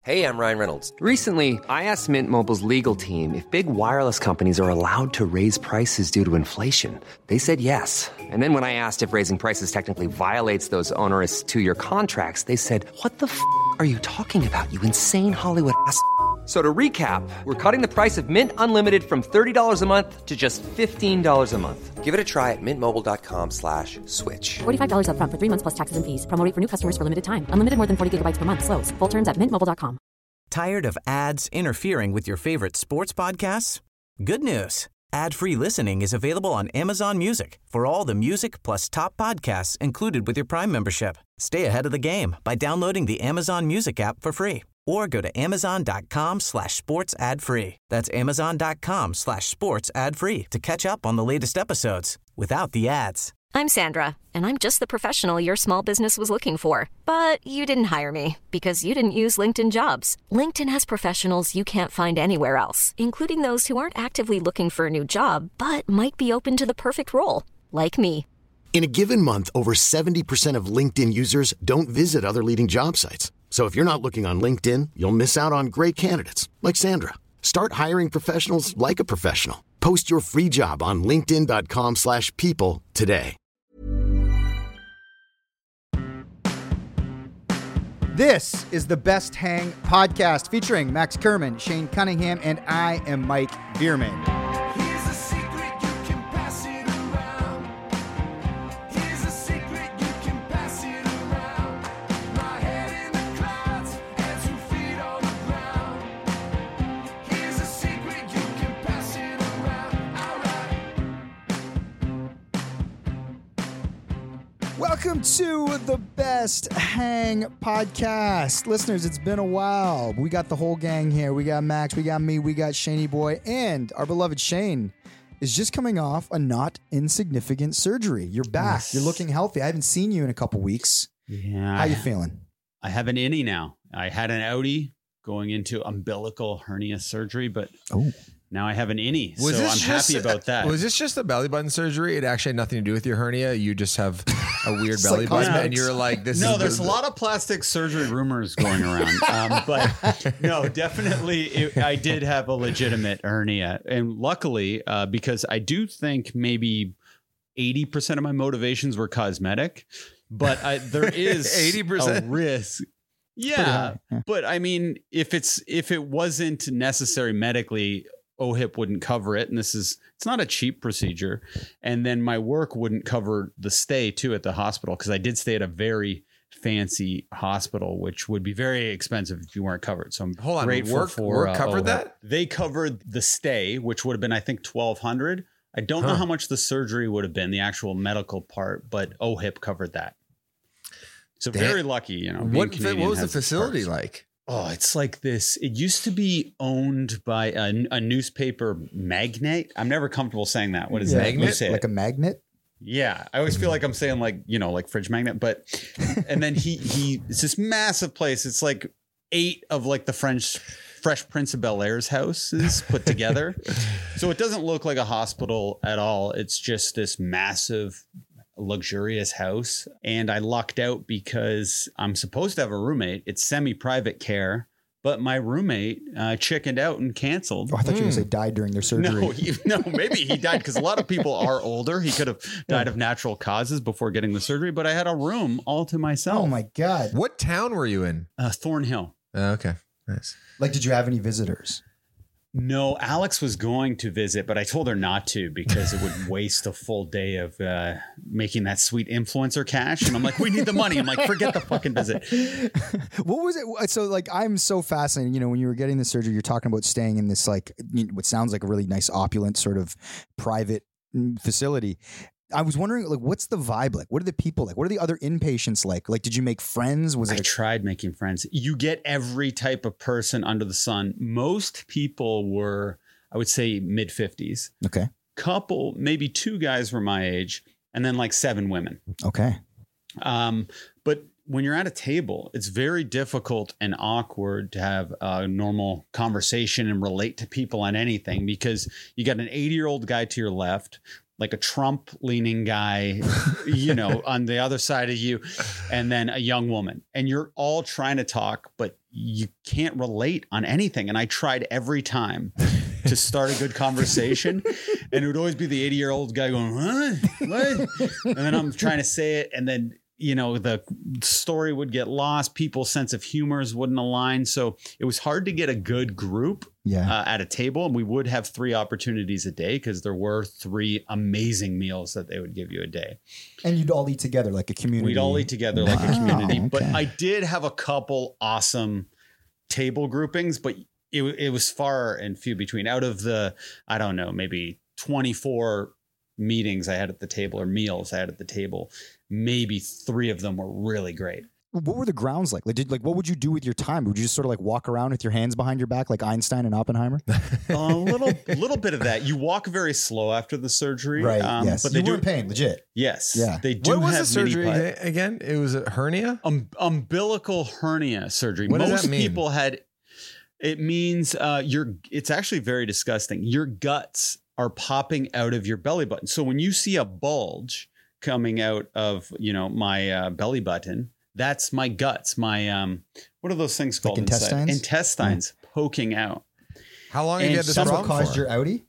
Hey, I'm Ryan Reynolds. Recently, I asked Mint Mobile's legal team if big wireless companies are allowed to raise prices due to inflation. They said yes. And then when I asked if raising prices technically violates those onerous two-year contracts, they said, "What the f*** are you talking about, you insane Hollywood ass?" So to recap, we're cutting the price of Mint Unlimited from $30 a month to just $15 a month. Give it a try at mintmobile.com/switch. $45 up front for 3 months plus taxes and fees. Promo rate for new customers for limited time. Unlimited more than 40 gigabytes per month. Slows full terms at mintmobile.com. Tired of ads interfering with your favorite sports podcasts? Good news. Ad-free listening is available on Amazon Music for all the music plus top podcasts included with your Prime membership. Stay ahead of the game by downloading the Amazon Music app for free or go to amazon.com/sports ad free. That's amazon.com/sports ad free to catch up on the latest episodes without the ads. I'm Sandra, and I'm just the professional your small business was looking for. But you didn't hire me because you didn't use LinkedIn Jobs. LinkedIn has professionals you can't find anywhere else, including those who aren't actively looking for a new job, but might be open to the perfect role, like me. In a given month, over 70% of LinkedIn users don't visit other leading job sites. So if you're not looking on LinkedIn, you'll miss out on great candidates like Sandra. Start hiring professionals like a professional. Post your free job on linkedin.com/people today. This is the Best Hang podcast featuring Max Kerman, Shane Cunningham, and I am Mike Bierman. Welcome to the Best Hang podcast. Listeners, it's been a while. We got the whole gang here. We got Max, we got me, we got Shaney Boy, and our beloved Shane is just coming off a not insignificant surgery. You're back. Yes. You're looking healthy. I haven't seen you in a couple weeks. Yeah. How you feeling? I have an innie now. I had an outie going into umbilical hernia surgery, but now I have an innie. So I'm happy about that. Was this just a belly button surgery? It actually had nothing to do with your hernia. You just have a weird belly button, and you're like, "This." No, there's a lot of plastic surgery rumors going around, but no, definitely, I did have a legitimate hernia, and luckily, because I do think maybe 80% of my motivations were cosmetic, but there is 80% a risk. Yeah, but I mean, if it wasn't necessary medically, OHIP wouldn't cover it. And it's not a cheap procedure. And then my work wouldn't cover the stay too at the hospital, because I did stay at a very fancy hospital, which would be very expensive if you weren't covered. So I'm grateful for work covered that. They covered the stay, which would have been, I think, $1,200. I don't know how much the surgery would have been, the actual medical part, but OHIP covered that. So very lucky, you know. What was the facility like? Oh, it's like this. It used to be owned by a newspaper magnate. I'm never comfortable saying that. What is that? Like a magnet? Yeah. I always feel like I'm saying like fridge magnet, but, and then it's this massive place. It's like 8 of like the Fresh Prince of Bel-Air's houses put together. So it doesn't look like a hospital at all. It's just this massive, luxurious house. And I lucked out because I'm supposed to have a roommate. It's semi-private care, but my roommate chickened out and canceled. Oh, I thought you were going to say died during their surgery. No, maybe he died because a lot of people are older. He could have died of natural causes before getting the surgery, but I had a room all to myself. Oh my God. What town were you in? Thornhill. Okay, nice. Like, did you have any visitors? No, Alex was going to visit, but I told her not to because it would waste a full day of making that sweet influencer cash. And I'm like, we need the money. I'm like, forget the fucking visit. What was it? So like, I'm so fascinated. You know, when you were getting the surgery, you're talking about staying in this, like, what sounds like a really nice, opulent sort of private facility. I was wondering, like, what's the vibe like? What are the people like? What are the other inpatients like? Like, did you make friends? I tried making friends. You get every type of person under the sun. Most people were, I would say, mid-50s. Okay. Couple, maybe 2 guys were my age, and then like 7 women. Okay. But when you're at a table, it's very difficult and awkward to have a normal conversation and relate to people on anything, because you got an 80-year-old guy to your left, like a Trump leaning guy, you know, on the other side of you, and then a young woman, and you're all trying to talk, but you can't relate on anything. And I tried every time to start a good conversation, and it would always be the 80-year-old guy going, what? And then I'm trying to say it, and then, you know, the story would get lost. People's sense of humors wouldn't align. So it was hard to get a good group at a table. And we would have 3 opportunities a day because there were 3 amazing meals that they would give you a day. And you'd all eat together like a community. We'd all eat together like a community. Okay. But I did have a couple awesome table groupings, but it was far and few between. Out of the, I don't know, maybe 24 meetings I had at the table or meals I had at the table, maybe 3 of them were really great. What were the grounds like? What would you do with your time? Would you just sort of like walk around with your hands behind your back like Einstein and Oppenheimer? A little bit of that. You walk very slow after the surgery. Right, yes. But you were in pain, legit. Yes. Yeah. They do What was have the surgery mini again? It was a hernia? Umbilical hernia surgery. What does Most that mean? people had, it means it's actually very disgusting. Your guts are popping out of your belly button. So when you see a bulge coming out of, you know, my belly button, that's my guts. My what are those things called? Like intestines? Intestines poking out. How long have you had this That's what problem caused for? your outie?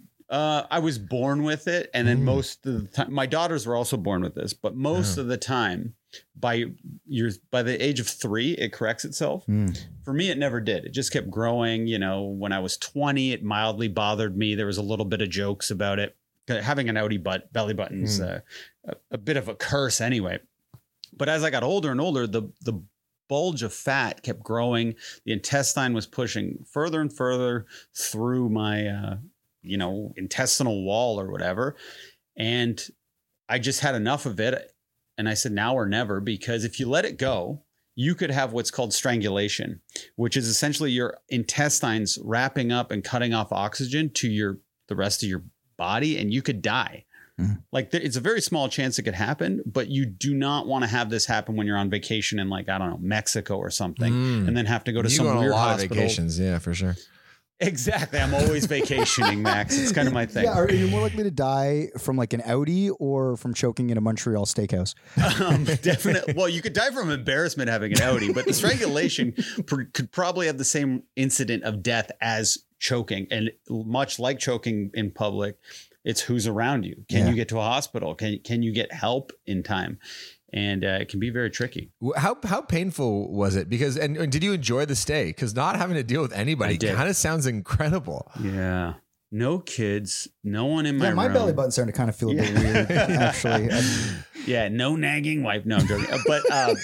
I was born with it, and then most of the time, my daughters were also born with this. But most of the time, by the age of 3, it corrects itself. For me, it never did. It just kept growing. You know, when I was 20, it mildly bothered me. There was a little bit of jokes about it. Having an outie belly button's a bit of a curse anyway. But as I got older and older, the bulge of fat kept growing. The intestine was pushing further and further through my intestinal wall or whatever. And I just had enough of it. And I said, now or never, because if you let it go, you could have what's called strangulation, which is essentially your intestines wrapping up and cutting off oxygen to the rest of your body, and you could die. Like it's a very small chance it could happen, but you do not want to have this happen when you're on vacation in, like, I don't know, Mexico or something, and then have to go to some weird hospital. Of vacations, yeah, for sure. Exactly. I'm always vacationing, Max. It's kind of my thing. Yeah, are you more likely to die from like an outie or from choking in a Montreal steakhouse? Definitely. Well, you could die from embarrassment having an outie, but the strangulation could probably have the same incident of death as choking. And much like choking in public, it's who's around you. Can you get to a hospital? Can you get help in time? And it can be very tricky. How painful was it? Because and did you enjoy the stay? Because not having to deal with anybody kind of sounds incredible. Yeah. No kids, no one in my room. My belly button's starting to kind of feel a bit weird, actually. Yeah, no nagging wife. No, I'm joking. But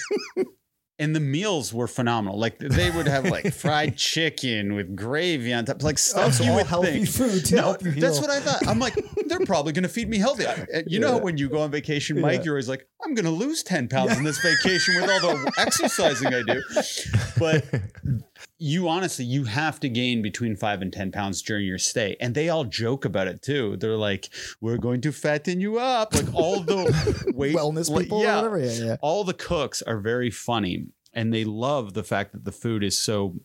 and the meals were phenomenal. Like they would have like fried chicken with gravy on top, like stuff you would healthy think. food to help you heal. That's what I thought. I'm like, they're probably going to feed me healthy. You know, when you go on vacation, Mike, you're always like, I'm going to lose 10 pounds in this vacation with all the exercising I do. But you have to gain between 5 and 10 pounds during your stay. And they all joke about it too. They're like, we're going to fatten you up. Like all the weight wellness people or whatever. Yeah. All the cooks are very funny. And they love the fact that the food is so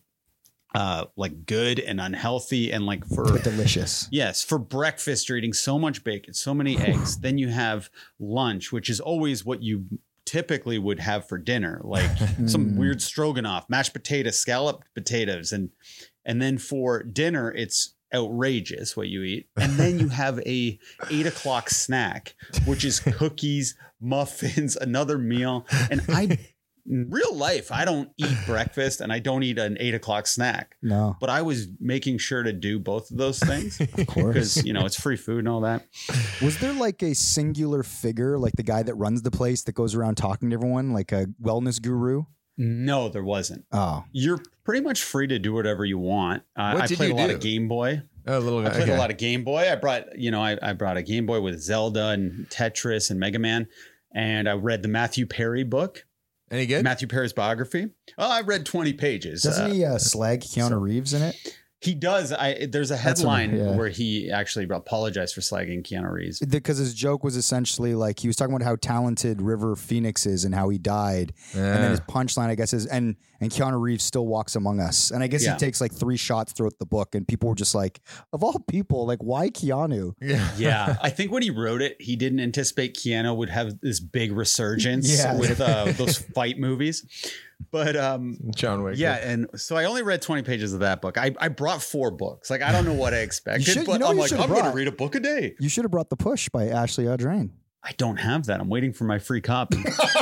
like good and unhealthy and like but delicious. Yes. For breakfast, you're eating so much bacon, so many eggs. Then you have lunch, which is always what you typically would have for dinner, like some weird stroganoff, mashed potatoes, scalloped potatoes. And then for dinner, it's outrageous what you eat. And then you have a 8 o'clock snack, which is cookies, muffins, another meal. And in real life, I don't eat breakfast and I don't eat an 8 o'clock snack. No. But I was making sure to do both of those things. Of course. Because, you know, it's free food and all that. Was there like a singular figure, like the guy that runs the place that goes around talking to everyone, like a wellness guru? No, there wasn't. Oh. You're pretty much free to do whatever you want. I did played you a lot do? of Game Boy. Oh, I played a lot of Game Boy. I brought a Game Boy with Zelda and Tetris and Mega Man. And I read the Matthew Perry book. Any good? Matthew Perry's biography. Oh, I read 20 pages. Doesn't he slag Keanu Reeves in it? He does. There's a headline yeah. where he actually apologized for slagging Keanu Reeves. Because his joke was essentially like he was talking about how talented River Phoenix is and how he died, and then his punchline, I guess, is and Keanu Reeves still walks among us, and I guess he takes like 3 shots throughout the book, and people were just like, of all people, like why Keanu? Yeah. I think when he wrote it, he didn't anticipate Keanu would have this big resurgence with those fight movies. But John Wick. Yeah, and so I only read 20 pages of that book. I brought 4 books. Like I don't know what I expected, but I'm like, I'm going to read a book a day. You should have brought The Push by Ashley Audrain. I don't have that. I'm waiting for my free copy.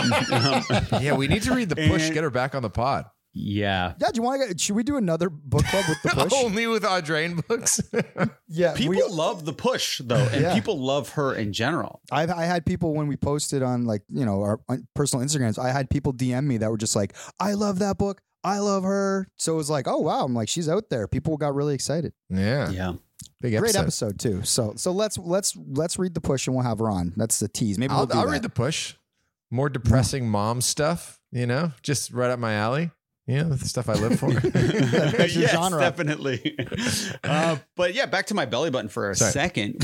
Yeah, we need to read The Push. Get her back on the pod. Yeah. Yeah, do you want to? Should we do another book club with The Push? Only with Audrain books. Yeah, people love The Push though, and people love her in general. I had people when we posted on like our personal Instagrams. I had people DM me that were just like, "I love that book. I love her." So it was like, "Oh wow!" I'm like, "She's out there." People got really excited. Yeah. Big Great episode too. So let's read The Push and we'll have her on. That's the tease. Maybe I'll read The Push. More depressing mom stuff. Just right up my alley. Yeah, that's the stuff I live for. That's your genre. Definitely. But yeah, back to my belly button for a second.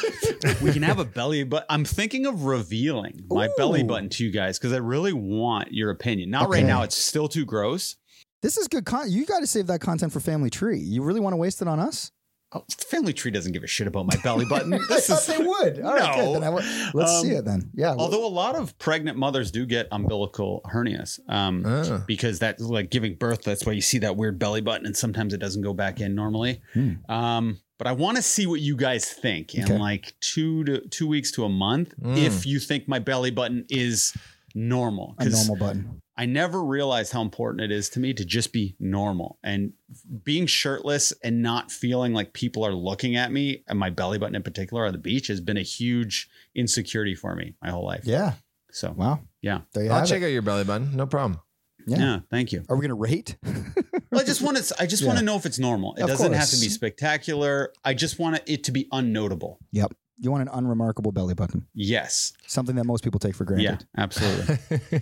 We can have a belly button. I'm thinking of revealing my belly button to you guys because I really want your opinion. Not right now. It's still too gross. This is good content. You got to save that content for Family Tree. You really want to waste it on us? Oh, Family Tree doesn't give a shit about my belly button. I thought they would. All right, good. Then let's see it then. Yeah. Although a lot of pregnant mothers do get umbilical hernias because that's like giving birth. That's why you see that weird belly button, and sometimes it doesn't go back in normally. But I want to see what you guys think in like 2 weeks to a month. If you think my belly button is normal, a normal button. I never realized how important it is to me to just be normal, and being shirtless and not feeling like people are looking at me and my belly button in particular on the beach has been a huge insecurity for me my whole life. Yeah. So, wow. Yeah. I'll check out your belly button. No problem. Yeah. Thank you. Are we going to rate? Well, I just want to know if it's normal. It doesn't have to be spectacular. I just want it to be unnotable. Yep. You want an unremarkable belly button. Yes. Something that most people take for granted. Yeah, absolutely.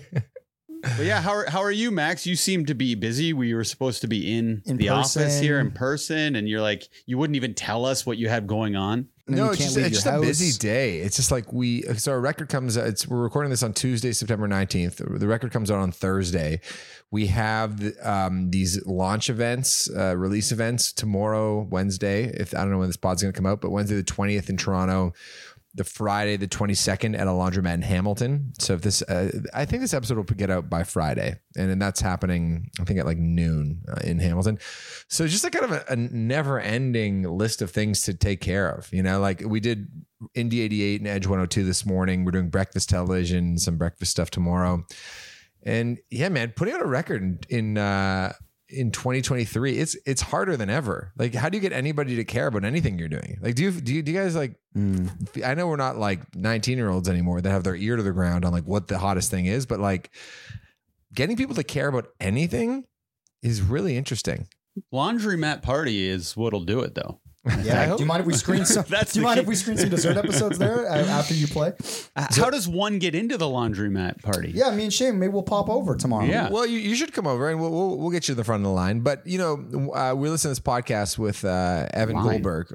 But yeah, how are you, Max? You seem to be busy. We were supposed to be in the person. office here in person, and you're like, you wouldn't even tell us what you have going on. No, it's just a busy day. It's just like so our record comes out, we're recording this on Tuesday, September 19th. The record comes out on Thursday. We have these launch events, release events tomorrow, Wednesday. I don't know when this pod's going to come out, but Wednesday the 20th in Toronto, the Friday the 22nd at a laundromat in Hamilton. So if this, I think this episode will get out by Friday, and then that's happening, I think at like noon in Hamilton. So just like kind of a never-ending list of things to take care of. Like we did Indie 88 and Edge 102 this morning. We're doing breakfast television, some breakfast stuff tomorrow, and yeah, man, putting out a record in 2023, it's harder than ever. Like, how do you get anybody to care about anything you're doing? Like, do you guys like? I know we're not like 19-year-olds anymore that have their ear to the ground on like what the hottest thing is, but like getting people to care about anything is really interesting. Laundromat Party is what'll do it, though. Yeah. Do you mind if we screen some? If we screen some dessert episodes there after you play? How does one get into the Laundromat Party? Yeah, me and Shane, maybe we'll pop over tomorrow. Yeah. Well, you should come over and we'll get you to the front of the line. But we listen to this podcast with Evan Goldberg.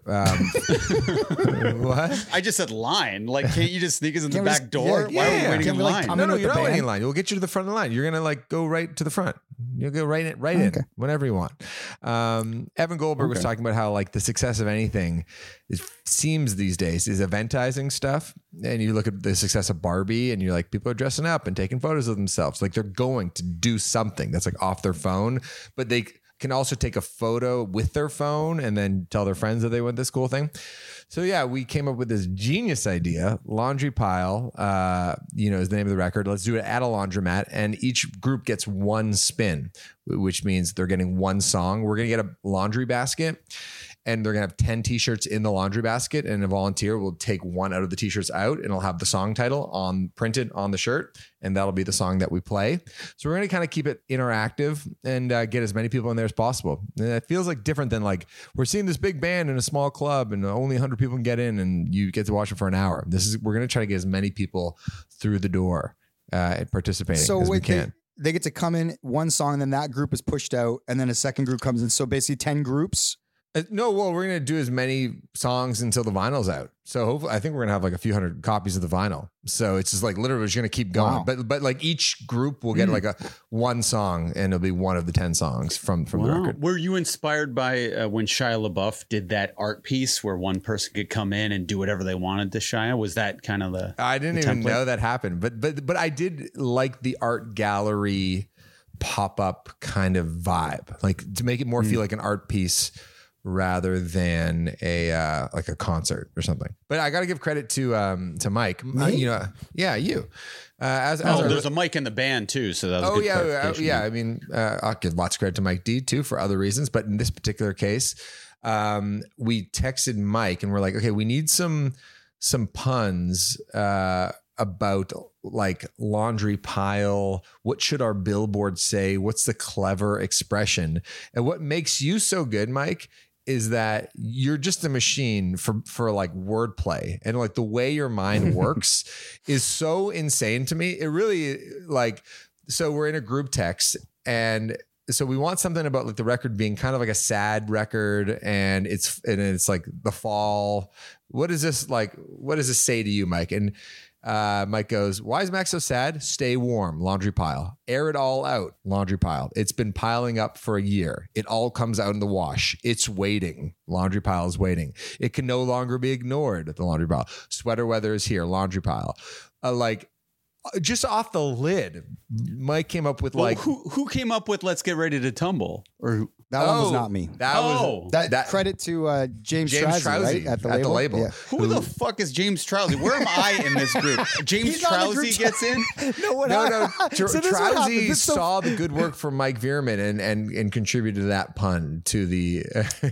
What? I just said line. Like, can't you just sneak us in the back door? Yeah, Why are we waiting in line? No, you're not waiting in line. We'll get you to the front of the line. You're gonna like go right to the front. You'll go right in whenever you want. Evan Goldberg was talking about how like the success of anything seems these days is eventizing stuff. And you look at the success of Barbie and you're like, people are dressing up and taking photos of themselves. Like they're going to do something that's like off their phone, but they can also take a photo with their phone and then tell their friends that they went this cool thing. So yeah, we came up with this genius idea. Laundry Pile, is the name of the record. Let's do it at a laundromat, and each group gets one spin, which means they're getting one song. We're going to get a laundry basket, and they're going to have 10 t-shirts in the laundry basket, and a volunteer will take one out of the t-shirts out, and it'll have the song title printed on the shirt, and that'll be the song that we play. So we're going to kind of keep it interactive and get as many people in there as possible. And it feels like different than like we're seeing this big band in a small club and only 100 people can get in and you get to watch it for an hour. We're going to try to get as many people through the door participating as we can. They get to come in one song, and then that group is pushed out, and then a second group comes in. So basically 10 groups No, well, we're gonna do as many songs until the vinyl's out. So hopefully, I think we're gonna have like a few hundred copies of the vinyl. So it's just like literally we're just gonna keep going. Wow. But like each group will get like a one song, and it'll be one of the 10 songs from the record. Were you inspired by when Shia LaBeouf did that art piece where one person could come in and do whatever they wanted to Shia? Was that kind of the? I didn't the even template? know that happened, but I did like the art gallery pop up kind of vibe, like to make it more feel like an art piece rather than a like a concert or something. But I got to give credit to Mike. You. There's a mic in the band too, so that was a good clarification. I mean, I'll give lots of credit to Mike D too for other reasons, but in this particular case, we texted Mike and we're like, okay, we need some puns about like laundry pile. What should our billboard say? What's the clever expression? And what makes you so good, Mike, is that you're just a machine for like wordplay, and like the way your mind works is so insane to me. It really like, so we're in a group text, and so we want something about like the record being kind of like a sad record, and it's like the fall. What does this say to you, Mike? And Mike goes, why is Max so sad? Stay warm, laundry pile. Air it all out, laundry pile. It's been piling up for a year. It all comes out in the wash. It's waiting. Laundry pile is waiting. It can no longer be ignored, the laundry pile. Sweater weather is here, laundry pile. Just off the lid, Mike came up with who came up with "Let's Get Ready to Tumble"? Or That one was not me. That credit to James Trousey, right? At the label. Yeah. Who the fuck is James Trousey? Where am I in this group? James Trousey gets in? No. Trousey so saw the good work from Mike Veerman and contributed that pun to the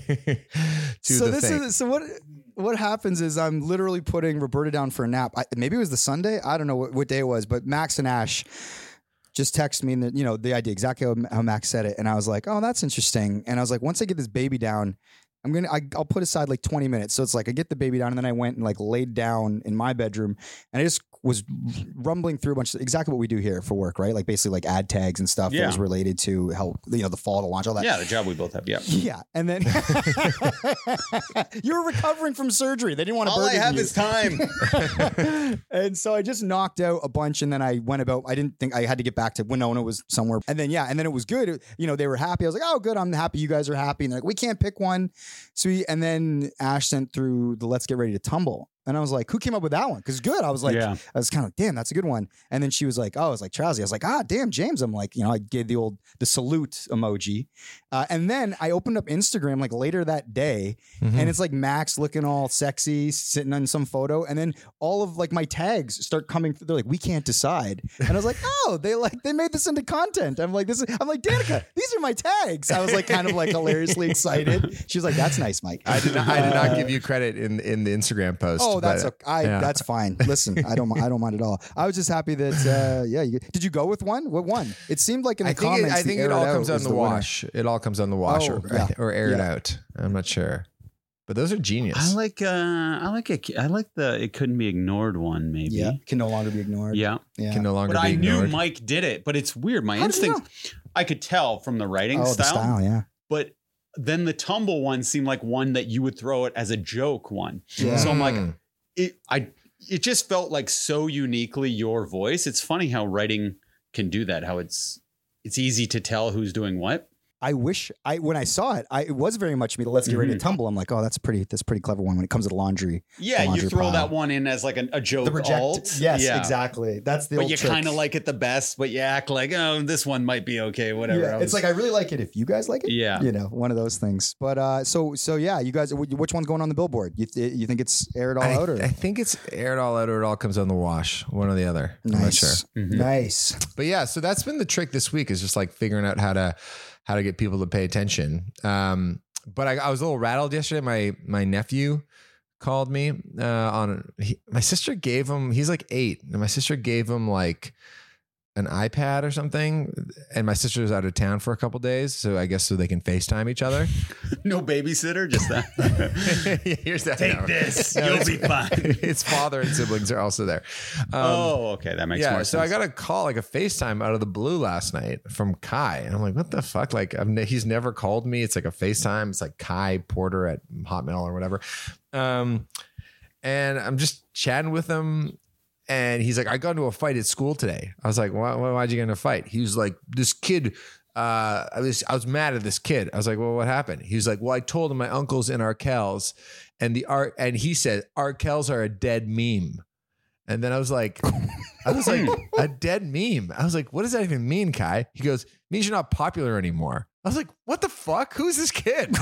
thing. What happens is I'm literally putting Roberta down for a nap. Maybe it was the Sunday. I don't know what day it was, but Max and Ash just texted me, and the idea exactly how Max said it, and I was like, "Oh, that's interesting." And I was like, "Once I get this baby down, I'll put aside like 20 minutes." So it's like I get the baby down, and then I went and like laid down in my bedroom, and I just was rumbling through a bunch of exactly what we do here for work, right? Like basically like ad tags and stuff that was related to help, the fall, to launch, all that. Yeah, the job we both have. Yeah. Yeah. And then you were recovering from surgery. They didn't want to burden you. All I have is time. And so I just knocked out a bunch, and then I went about, I didn't think I had to get back to Winona was somewhere. And then, and then it was good. They were happy. I was like, oh, good. I'm happy you guys are happy. And they're like, we can't pick one. Sweet. And then Ash sent through the Let's Get Ready to Tumble. And I was like, who came up with that one? Because good. I was like, I was kind of, damn, that's a good one. And then she was like, oh, I was like, Trousey. I was like, damn, James. I'm like, I gave the salute emoji. And then I opened up Instagram like later that day, and it's like Max looking all sexy, sitting on some photo. And then all of like my tags start coming through. They're like, we can't decide. And I was like, oh, they made this into content. I'm like, Danica, these are my tags. I was like kind of like hilariously excited. She was like, that's nice, Mike. I did not give you credit in the Instagram post. Oh, that's that's fine. Listen, I don't mind at all. I was just happy that did you go with one? What one? It seemed like in the comments. I think it all comes on the wash. It all comes on the wash or air it out. I'm not sure, but those are genius. I like the it couldn't be ignored one. Maybe can no longer be ignored. Yeah. Can no longer. But be ignored. I knew Mike did it. But it's weird. My instinct, I could tell from the writing style. The style, yeah. But then the tumble one seemed like one that you would throw it as a joke one. Yeah. So I'm like, it just felt like so uniquely your voice. It's funny how writing can do that. How it's easy to tell who's doing what. I wish when I saw it, it was very much me. Let's Get Ready to Tumble. I'm like, oh, that's a pretty pretty clever one when it comes to the laundry. Yeah, laundry you throw pile. that one in as like a joke. The alt. Yes, exactly. That's the. But old you kind of like it the best, but you act like, oh, this one might be okay, whatever. Yeah, it's like I really like it if you guys like it. Yeah, one of those things. But so yeah, you guys, which one's going on the billboard? You think it's Air It All Out? Or? I think it's Air It All Out or it all comes on the wash. One or the other. Nice. I'm not sure. Nice. But yeah, so that's been the trick this week, is just like figuring out how to get people to pay attention. But I was a little rattled yesterday. My nephew called me my sister gave him, he's like 8, and my sister gave him like an iPad or something, and my sister's out of town for a couple days, so I guess so they can FaceTime each other. No babysitter, just that. Here's that. Take this, you'll be fine. His father and siblings are also there. Okay, that makes more sense. So I got a call, like a FaceTime out of the blue last night from Kai, and I'm like, what the fuck? Like, he's never called me. It's like a FaceTime. It's like Kai Porter at Hotmail or whatever. And I'm just chatting with him. And he's like, I got into a fight at school today. I was like, why'd you get in a fight? He was like, this kid, I was mad at this kid. I was like, well, what happened? He was like, well, I told him my uncle's in Arkells, and he said Arkells are a dead meme. And then I was like, a dead meme. I was like, what does that even mean, Kai? He goes, means you're not popular anymore. I was like, what the fuck? Who's this kid?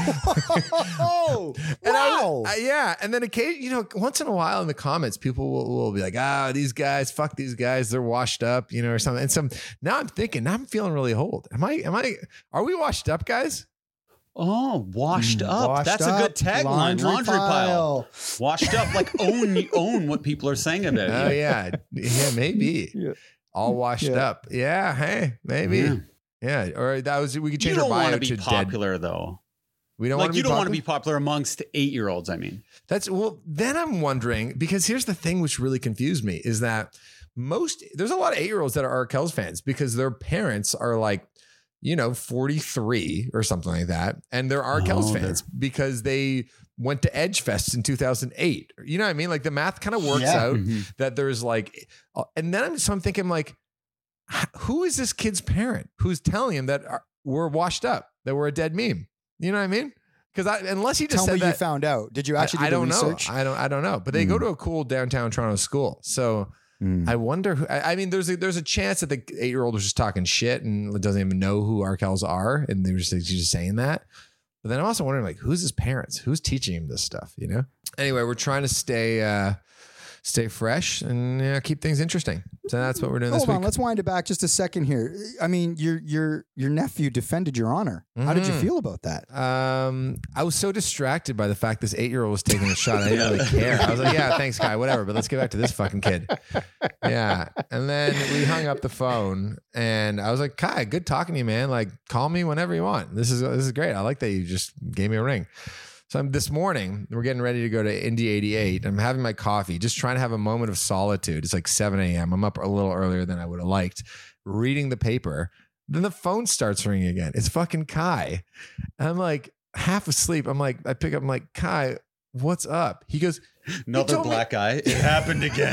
Oh, wow. And then occasionally, once in a while in the comments, people will be like, these guys, fuck these guys. They're washed up, or something. And now I'm feeling really old. Are we washed up, guys? Oh, washed up. That's a good tagline. Laundry pile. Washed up, like own what people are saying about you. Oh, yeah. Yeah, maybe. Yeah. All washed up. Yeah. Hey, maybe. Yeah. Yeah, or we could change our bio to dead. You don't want to be popular, though. We don't want to be popular? You don't want to be popular amongst 8-year-olds, I mean. Then I'm wondering, because here's the thing which really confused me, is that there's a lot of 8-year-olds that are Arkells fans because their parents are like, 43 or something like that. And they're Arkells fans because they went to Edge Fest in 2008. You know what I mean? Like the math kind of works out that there's like, and then I'm thinking like, who is this kid's parent who's telling him that we're washed up, that we're a dead meme? You know what I mean? Because unless he just said that, you found out. Did you actually do the research? I don't know. But they go to a cool downtown Toronto school, so I wonder who. I mean, there's a chance that the 8-year-old was just talking shit and doesn't even know who Arkells are, and they were just saying that. But then I'm also wondering, like, who's his parents? Who's teaching him this stuff? Anyway, we're trying to stay fresh and keep things interesting. So that's what we're doing this week. Hold on, let's wind it back just a second here. I mean, your nephew defended your honor. How did you feel about that? I was so distracted by the fact this 8-year-old was taking a shot. I didn't really care. I was like, yeah, thanks, Kai, whatever. But let's get back to this fucking kid. Yeah. And then we hung up the phone and I was like, Kai, good talking to you, man. Like, call me whenever you want. This is great. I like that you just gave me a ring. So this morning, we're getting ready to go to Indy 88. I'm having my coffee, just trying to have a moment of solitude. It's like 7 a.m. I'm up a little earlier than I would have liked, reading the paper. Then the phone starts ringing again. It's fucking Kai. And I'm like half asleep. I pick up, I'm like, Kai, what's up? He goes, another black guy. It happened again.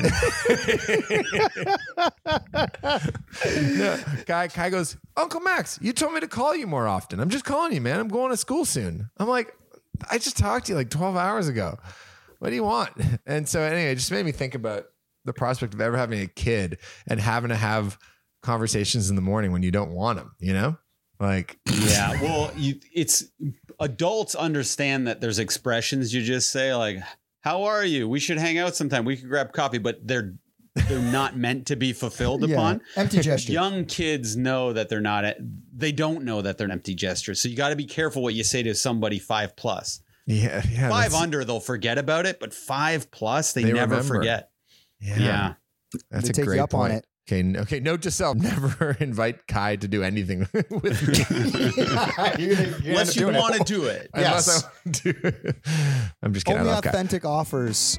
No, Kai goes, Uncle Max, you told me to call you more often. I'm just calling you, man. I'm going to school soon. I'm like, I just talked to you like 12 hours ago. What do you want? And so anyway, it just made me think about the prospect of ever having a kid and having to have conversations in the morning when you don't want them, Like, yeah, well, it's adults understand that there's expressions you just say like, how are you? We should hang out sometime. We could grab coffee, but they're not meant to be fulfilled upon. Empty gesture. Young kids know that they don't know that they're an empty gesture. So you got to be careful what you say to somebody 5+. Yeah. 5 under, they'll forget about it, but 5+, they never remember. forget. Yeah. That's a great point. On it. Okay. Note to self: never invite Kai to do anything with me. Unless you want to do it. Yes. I'm just kidding. Only I love authentic offers.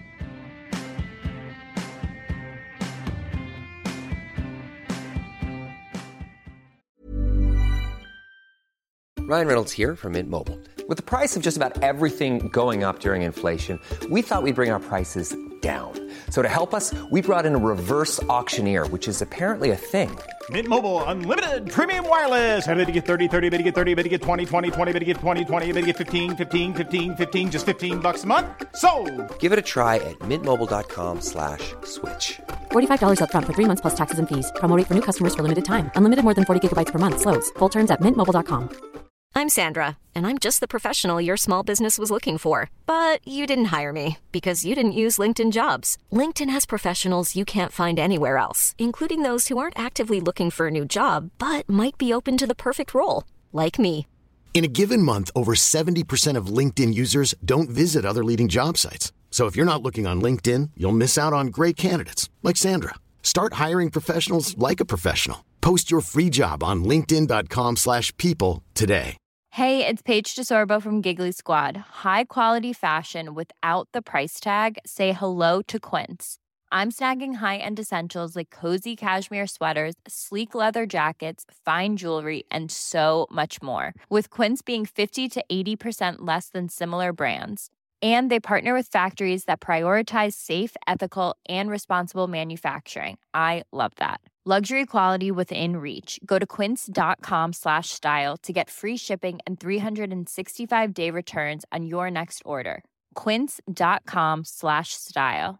Ryan Reynolds here from Mint Mobile. With the price of just about everything going up during inflation, we thought we'd bring our prices down. So to help us, we brought in a reverse auctioneer, which is apparently a thing. Mint Mobile Unlimited Premium Wireless. How to get 30, 30, bit to get 30, bit to get 20, 20, 20, bit to get 20, 20, bit to get 15, 15, 15, 15, just $15 a month? Sold! Give it a try at mintmobile.com/switch. $45 up front for 3 months plus taxes and fees. Promo rate for new customers for limited time. Unlimited more than 40 gigabytes per month. Slows full terms at mintmobile.com. I'm Sandra, and I'm just the professional your small business was looking for. But you didn't hire me because you didn't use LinkedIn Jobs. LinkedIn has professionals you can't find anywhere else, including those who aren't actively looking for a new job, but might be open to the perfect role, like me. In a given month, over 70% of LinkedIn users don't visit other leading job sites. So if you're not looking on LinkedIn, you'll miss out on great candidates like Sandra. Start hiring professionals like a professional. Post your free job on linkedin.com/people today. Hey, it's Paige DeSorbo from Giggly Squad. High quality fashion without the price tag. Say hello to Quince. I'm snagging high-end essentials like cozy cashmere sweaters, sleek leather jackets, fine jewelry, and so much more. With Quince being 50 to 80% less than similar brands. And they partner with factories that prioritize safe, ethical, and responsible manufacturing. I love that. Luxury quality within reach. Go to quince.com/style to get free shipping and 365-day returns on your next order. Quince.com/style.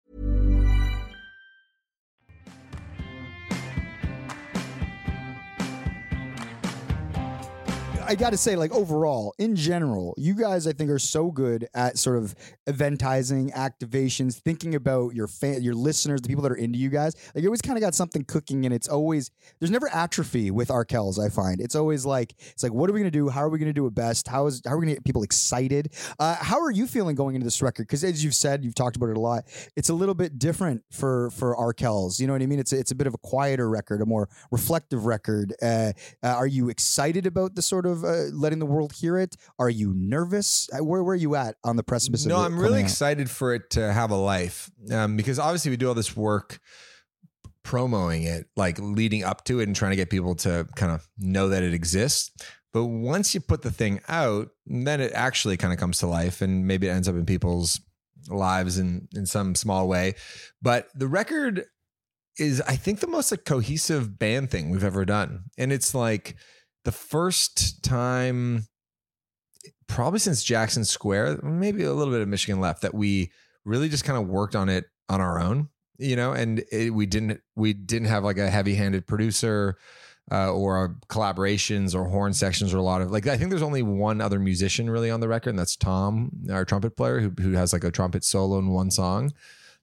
I got to say, like, overall, in general, you guys, I think, are so good at sort of eventizing, activations, thinking about your listeners, the people that are into you guys. Like, you always kind of got something cooking, and it's always, there's never atrophy with Arkells, I find. It's always like, what are we going to do? How are we going to do it best? How are we going to get people excited? How are you feeling going into this record? Because as you've said, you've talked about it a lot, it's a little bit different for Arkells. You know what I mean? It's a bit of a quieter record, a more reflective record. Are you excited about the sort of letting the world hear it? Are you nervous? Where are you at on the precipice of it? No, I'm really excited for it to have a life, because obviously we do all this work promoting it, like leading up to it and trying to get people to kind of know that it exists. But once you put the thing out, then it actually kind of comes to life, and maybe it ends up in people's lives in some small way. But the record is, I think, the most like cohesive band thing we've ever done. And it's like the first time probably since Jackson Square, maybe a little bit of Michigan Left, that we really just kind of worked on it on our own, you know, and we didn't have like a heavy-handed producer or collaborations or horn sections or a lot of like, I think there's only one other musician really on the record, and that's Tom, our trumpet player, who has like a trumpet solo in one song.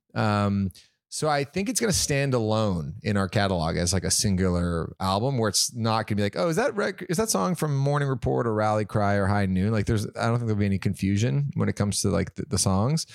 So I think it's going to stand alone in our catalog as like a singular album, where it's not going to be like, oh, is that song from Morning Report or Rally Cry or High Noon? Like I don't think there'll be any confusion when it comes to like the songs.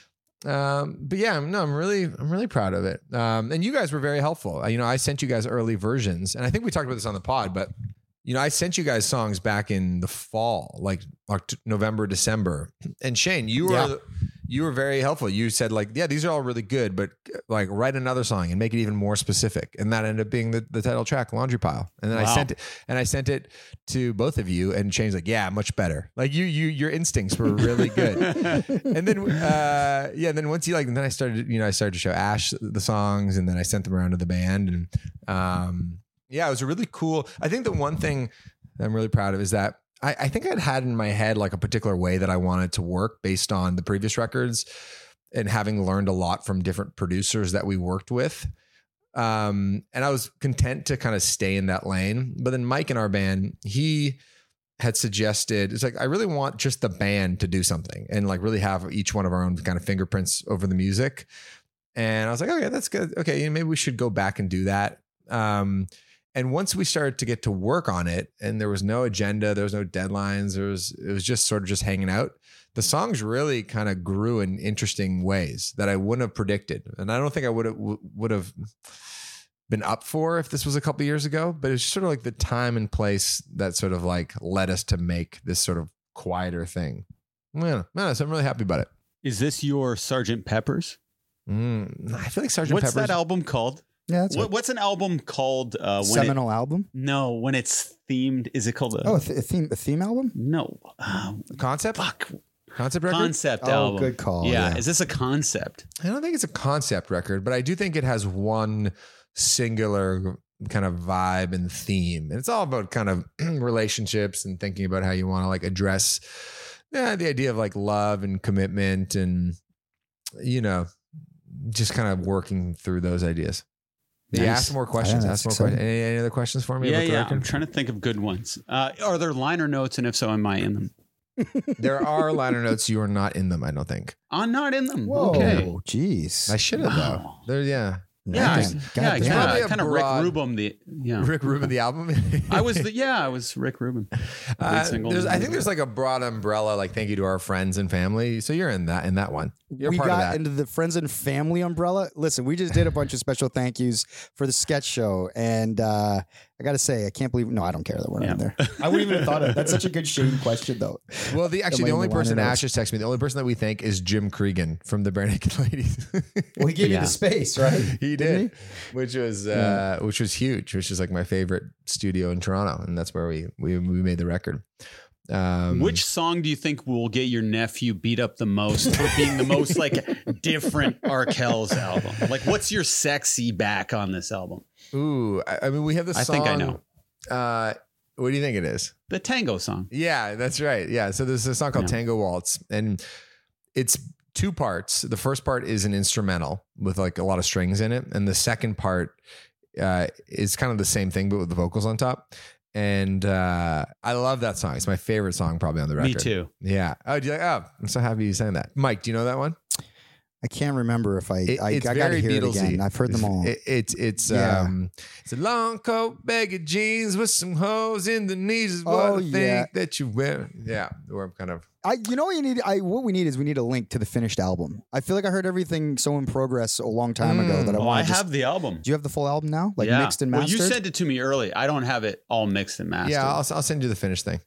But yeah, no, I'm really proud of it. And you guys were very helpful. You know, I sent you guys early versions, and I think we talked about this on the pod, but you know, I sent you guys songs back in the fall, like November, December. And Shane, you were very helpful. You said like, yeah, these are all really good, but like write another song and make it even more specific. And that ended up being the title track, Laundry Pile. And then I sent it to both of you, and Shane's like, yeah, much better. Like your instincts were really good. And then, then once you then I started to show Ash the songs, and then I sent them around to the band, and, yeah, it was a really cool. I think the one thing that I'm really proud of is that I think I'd had in my head like a particular way that I wanted to work based on the previous records, and having learned a lot from different producers that we worked with. And I was content to kind of stay in that lane. But then Mike in our band, he had suggested, it's like, I really want just the band to do something and like really have each one of our own kind of fingerprints over the music. And I was like, okay, that's good. Okay, maybe we should go back and do that. And once we started to get to work on it, and there was no agenda, there was no deadlines, it was just sort of just hanging out, the songs really kind of grew in interesting ways that I wouldn't have predicted. And I don't think I would have been up for if this was a couple of years ago, but it's sort of like the time and place that sort of like led us to make this sort of quieter thing. Yeah, so I'm really happy about it. Is this your Sgt. Pepper's? I feel like Sgt. Pepper's. What's that album called? Yeah, what's an album called? Seminal album? No, when it's themed, is it called a theme album? No, concept. Fuck. Concept record? Concept album. Oh, good call. Yeah. Is this a concept? I don't think it's a concept record, but I do think it has one singular kind of vibe and theme. And it's all about kind of relationships and thinking about how you want to like address the idea of like love and commitment, and, you know, just kind of working through those ideas. Nice. Yeah, ask more questions. Any other questions for me? Yeah. I'm trying to think of good ones. Are there liner notes? And if so, am I in them? There are liner notes. You are not in them, I don't think. I'm not in them. Whoa, okay. Jeez. I should have though. There, yeah. Yeah, Man, I goddamn. Probably a kind of broad- Rick Rubin Rick Rubin, the album. I was Rick Rubin. Lead single. I think there's like a broad umbrella, like thank you to our friends and family. So you're in that one. You're we part of got that. into the friends and family umbrella. Listen, we just did a bunch of special thank yous for the sketch show, and I got to say, I can't believe. No, I don't care that we're in there. I wouldn't even have thought of it. That's such a good shady question, though. Well, the only person liner Ash notes. just texted me, the only person that we thank is Jim Cregan from the Bare Naked Ladies. Well, he gave you Yeah. the space, right? He did, which was huge. Which is like my favorite studio in Toronto, and that's where we made the record. Which song do you think will get your nephew beat up the most for being the most like different Arkell's album? Like, what's your sexy back on this album? Ooh, I mean, we have the I song. think I know. What do you think it is? The tango song. Yeah, that's right. Yeah, so there's a song called Tango Waltz, and it's two parts. The first part is an instrumental with like a lot of strings in it, and the second part is kind of the same thing but with the vocals on top. And I love that song. It's my favorite song probably on the record. Me too. Yeah. Oh, I'm so happy you sang that. Mike, do you know that one? I can't remember if I It's got to very hear it Beatlesy. again. I've heard them all. It's Yeah. it's a long coat, baggy jeans with some holes in the knees is what Oh, I yeah. think that you wear. Yeah, or I'm kind of. You know what you need? What we need is we need a link to the finished album. I feel like I heard everything so in progress a long time ago that I Oh, I want to. have the album. Do you have the full album now, like Yeah. mixed and Well, mastered? you sent it to me early. I don't have it all mixed and mastered. Yeah, I'll send you the finished thing.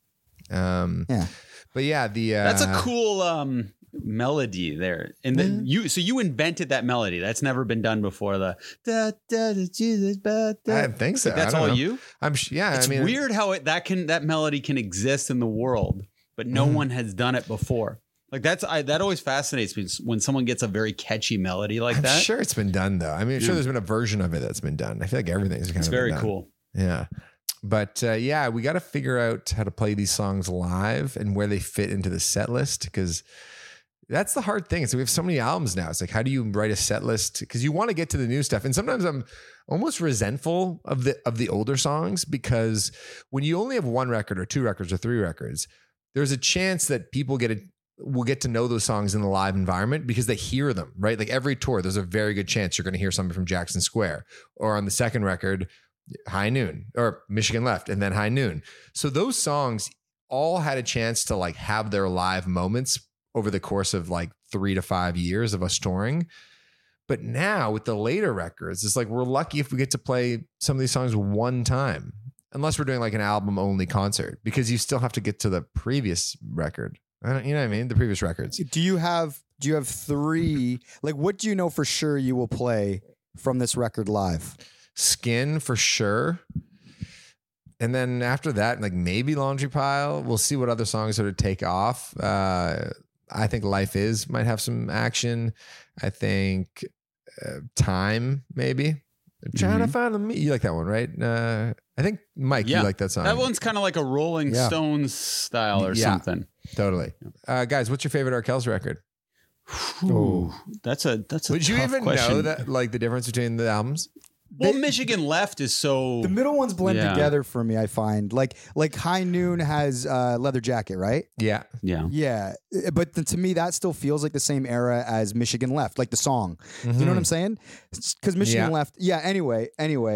Yeah. But yeah, That's a cool melody there. And then you invented that melody. That's never been done before. The da da da Jesus, ba, da. I think so. Like, that's I don't all know. you? Yeah, It's I mean, weird how that melody can exist in the world, but no one has done it before. Like that always fascinates me when someone gets a very catchy melody like I'm that. sure it's been done though. I mean, I'm sure there's been a version of it that's been done. I feel like everything's kind It's of very been done. cool. Yeah. But yeah, we got to figure out how to play these songs live and where they fit into the set list because that's the hard thing. So we have so many albums now. It's like, how do you write a set list? Because you want to get to the new stuff. And sometimes I'm almost resentful of the older songs because when you only have one record or two records or three records, there's a chance that people will get to know those songs in the live environment because they hear them, right? Like every tour, there's a very good chance you're going to hear something from Jackson Square or on the second record, High Noon or Michigan Left and then High Noon. So those songs all had a chance to like have their live moments over the course of like 3 to 5 years of us touring. But now with the later records, it's like we're lucky if we get to play some of these songs one time, unless we're doing like an album only concert because you still have to get to the previous record. You know what I mean? The previous records. Do you have three? Like, what do you know for sure you will play from this record live? Skin for sure. And then after that, like maybe Laundry Pile. We'll see what other songs sort of take off. I think Life Is might have some action. I think Time maybe. Trying to find me. You like that one, right? I think Mike, you like that song. That one's kind of like a Rolling Stones style or something. Totally. Guys, what's your favorite Arkell's record? Ooh, that's a Would you tough even question. know that like the difference between the albums? Well, Michigan Left is so The middle ones blend Yeah. together for me. I find like High Noon has Leather Jacket, right? Yeah. Yeah, but to me that still feels like the same era as Michigan Left, like the song. You know what I'm saying? Because Michigan Left. Yeah. Anyway,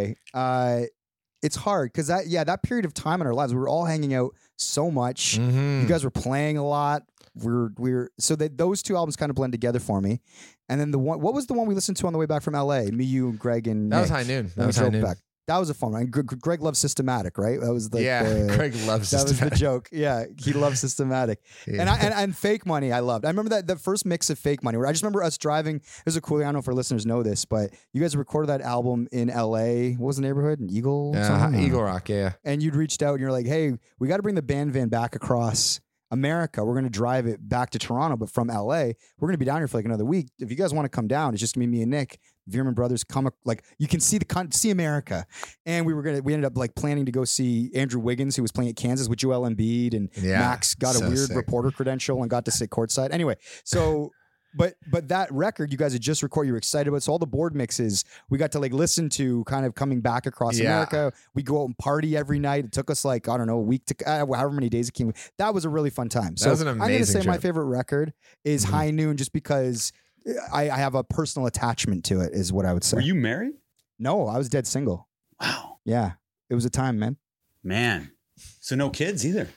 it's hard because that period of time in our lives, we were all hanging out so much. You guys were playing a lot. We're so that those two albums kind of blend together for me. And then what was the one we listened to on the way back from LA? Me, you, and Greg, and That was Nick. High Noon. When That we was High drove Noon. back. That was a fun one. Greg loves Systematic, right? That was the Greg loves that was the Systematic. joke. Yeah, he loves Systematic. Yeah. And Fake Money, I loved. I remember that first mix of Fake Money. Where I just remember us driving. It was a cool. I don't know if our listeners know this, but you guys recorded that album in L.A. What was the neighborhood? In Eagle. something? Eagle Rock. Yeah. And you'd reached out and you're like, "Hey, we got to bring the band van back across America. We're going to drive it back to Toronto, but from LA, we're going to be down here for like another week. If you guys want to come down, it's just going to be me and Nick. Veerman Brothers come, like you can see see America." And we ended up like planning to go see Andrew Wiggins, who was playing at Kansas with Joel Embiid, and Max got a so weird sick. reporter credential and got to sit courtside. Anyway, so. But that record you guys had just recorded, you were excited about. So all the board mixes we got to like listen to, kind of coming back across America. We go out and party every night. It took us like, I don't know, a week to however many days it came. That was a really fun time. So was an I'm going to amazing say my trip. favorite record is High Noon, just because I have a personal attachment to it, is what I would say. Were you married? No, I was dead single. Wow. Yeah. It was a time, man. Man. So no kids either.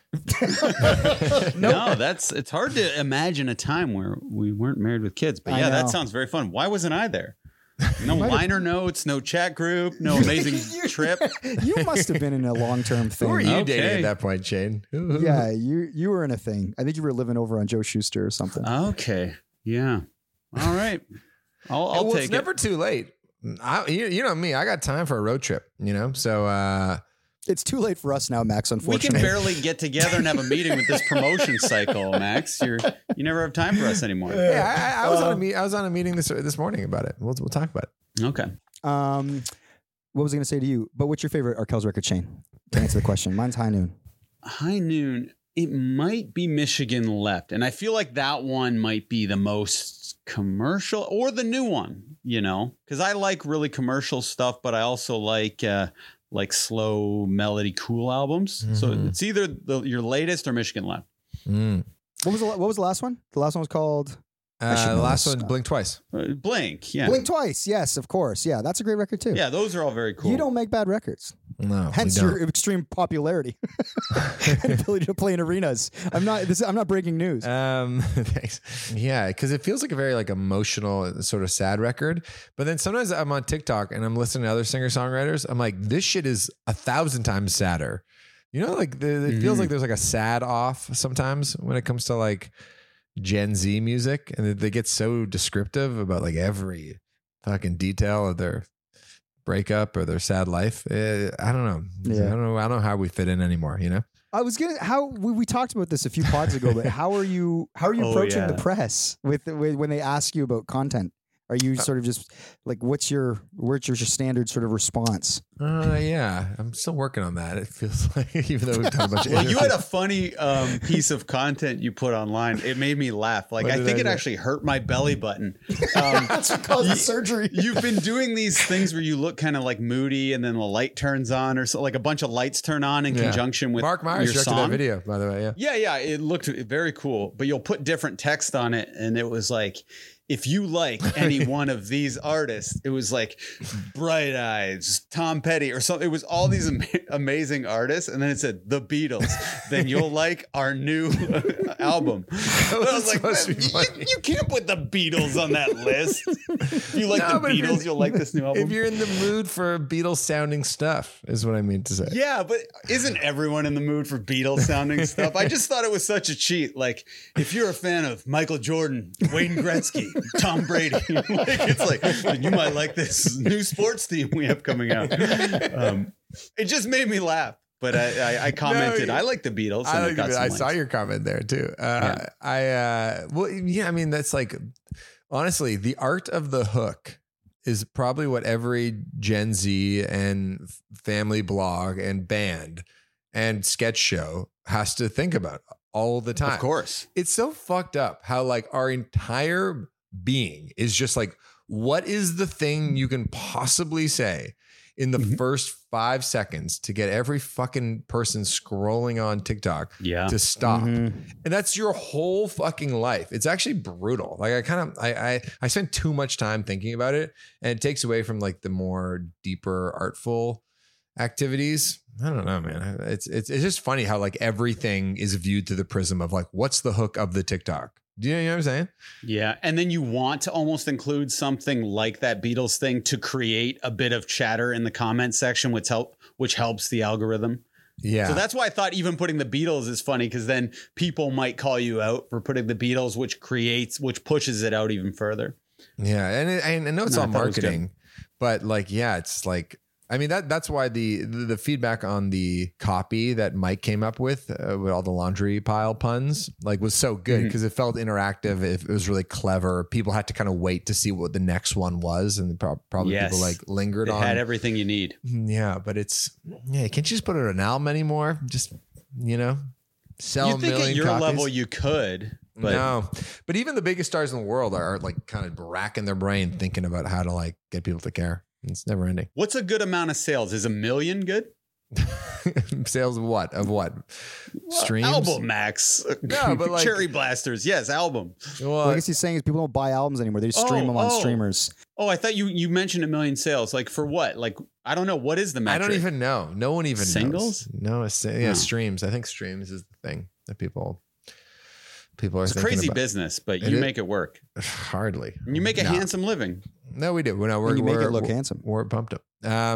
No, it's hard to imagine a time where we weren't married with kids. But yeah, that sounds very fun. Why wasn't I there? No liner notes, no chat group, no amazing trip. You must have been in a long-term thing. Who were you dating at that point, Shane? Yeah, you were in a thing. I think you were living over on Joe Schuster or something. Okay. Yeah. All right. I'll take it. It's never too late. You know me. I got time for a road trip, So it's too late for us now, Max, we unfortunately. can barely get together and have a meeting with this promotion cycle, Max. You never have time for us anymore. Yeah, I was on a meeting this morning about it. We'll talk about it. Okay. What was I going to say to you? But what's your favorite Arkells record, Shane? To answer the question. Mine's High Noon. High Noon. It might be Michigan Left. And I feel like that one might be the most commercial, or the new one, because I like really commercial stuff, but I also like slow melody, cool albums. Mm-hmm. So it's either your latest or Michigan Left. Mm. What was the last one? The last one was called... the last one, Blink Twice. Blink, yeah. Blink Twice, yes, of course. Yeah, that's a great record too. Yeah, those are all very cool. You don't make bad records. No, hence your extreme popularity and ability to play in arenas. I'm not breaking news. Thanks. Yeah, because it feels like a very emotional, sort of sad record. But then sometimes I'm on TikTok and I'm listening to other singer-songwriters. I'm like, this shit is 1,000 times sadder. It feels like there's a sad off sometimes when it comes to Gen Z music, and they get so descriptive about every fucking detail of their breakup or their sad life. I don't know. Yeah. I don't know how we fit in anymore, I was we talked about this a few pods ago, but how are you approaching the press with when they ask you about content? Are you sort of just what's your standard sort of response? Yeah, I'm still working on that. It feels like, even though we've done a bunch of interviews. You had a funny piece of content you put online. It made me laugh. I think it actually hurt my belly button. That's what caused the surgery. You've been doing these things where you look kind of moody, and then the light turns on, or so, a bunch of lights turn on in conjunction with Mark Myers your directed song. that video, by the way. Yeah. It looked very cool, but you'll put different text on it, and it was if you like any one of these artists, it was Bright Eyes, Tom Petty, or something. It was all these amazing artists. And then it said The Beatles. Then you'll like our new album. I was like, you can't put The Beatles on that list. If you like The Beatles, you'll like this new album. If you're in the mood for Beatles sounding stuff, is what I mean to say. Yeah, but isn't everyone in the mood for Beatles sounding stuff? I just thought it was such a cheat. If you're a fan of Michael Jordan, Wayne Gretzky, Tom Brady, you might like this new sports team we have coming out. It just made me laugh, but I commented, I like the Beatles. I saw your comment there too. That's honestly, the art of the hook is probably what every Gen Z and family blog and band and sketch show has to think about all the time. Of course. It's so fucked up how our entire being is just what is the thing you can possibly say in the first 5 seconds to get every fucking person scrolling on TikTok to stop. And that's your whole fucking life. It's actually brutal. I spend too much time thinking about it, and it takes away from the more deeper artful activities. I don't know, man. It's just funny how everything is viewed through the prism of what's the hook of the TikTok? Do you know what I'm saying? Yeah. And then you want to almost include something like that Beatles thing to create a bit of chatter in the comment section, which helps the algorithm. Yeah. So that's why I thought even putting the Beatles is funny, because then people might call you out for putting the Beatles, which pushes it out even further. Yeah. And I know it's all marketing, but it's that's why the feedback on the copy that Mike came up with all the laundry pile puns was so good, because it felt interactive. It was really clever. People had to kind of wait to see what the next one was, and probably people lingered on. It had everything you need. Yeah, but can't you just put it on an album anymore? Just sell you a think million at your copies? level you could. But no, but even the biggest stars in the world are kind of racking their brain thinking about how to get people to care. It's never ending. What's a good amount of sales? Is 1 million good? Sales of what? Streams? Album, Max. No, but like Cherry Blasters. Yes, album. Well, I guess he's saying is people don't buy albums anymore. They just stream them on streamers. Oh, I thought you mentioned 1 million sales. Like for what? Like, I don't know. What is the metric? I don't even know. No one even Singles? knows. No, streams. I think streams is the thing that people are it's a crazy business, but you make it work. Hardly. And you make a handsome living. No, we do. You make it look handsome. We're pumped up.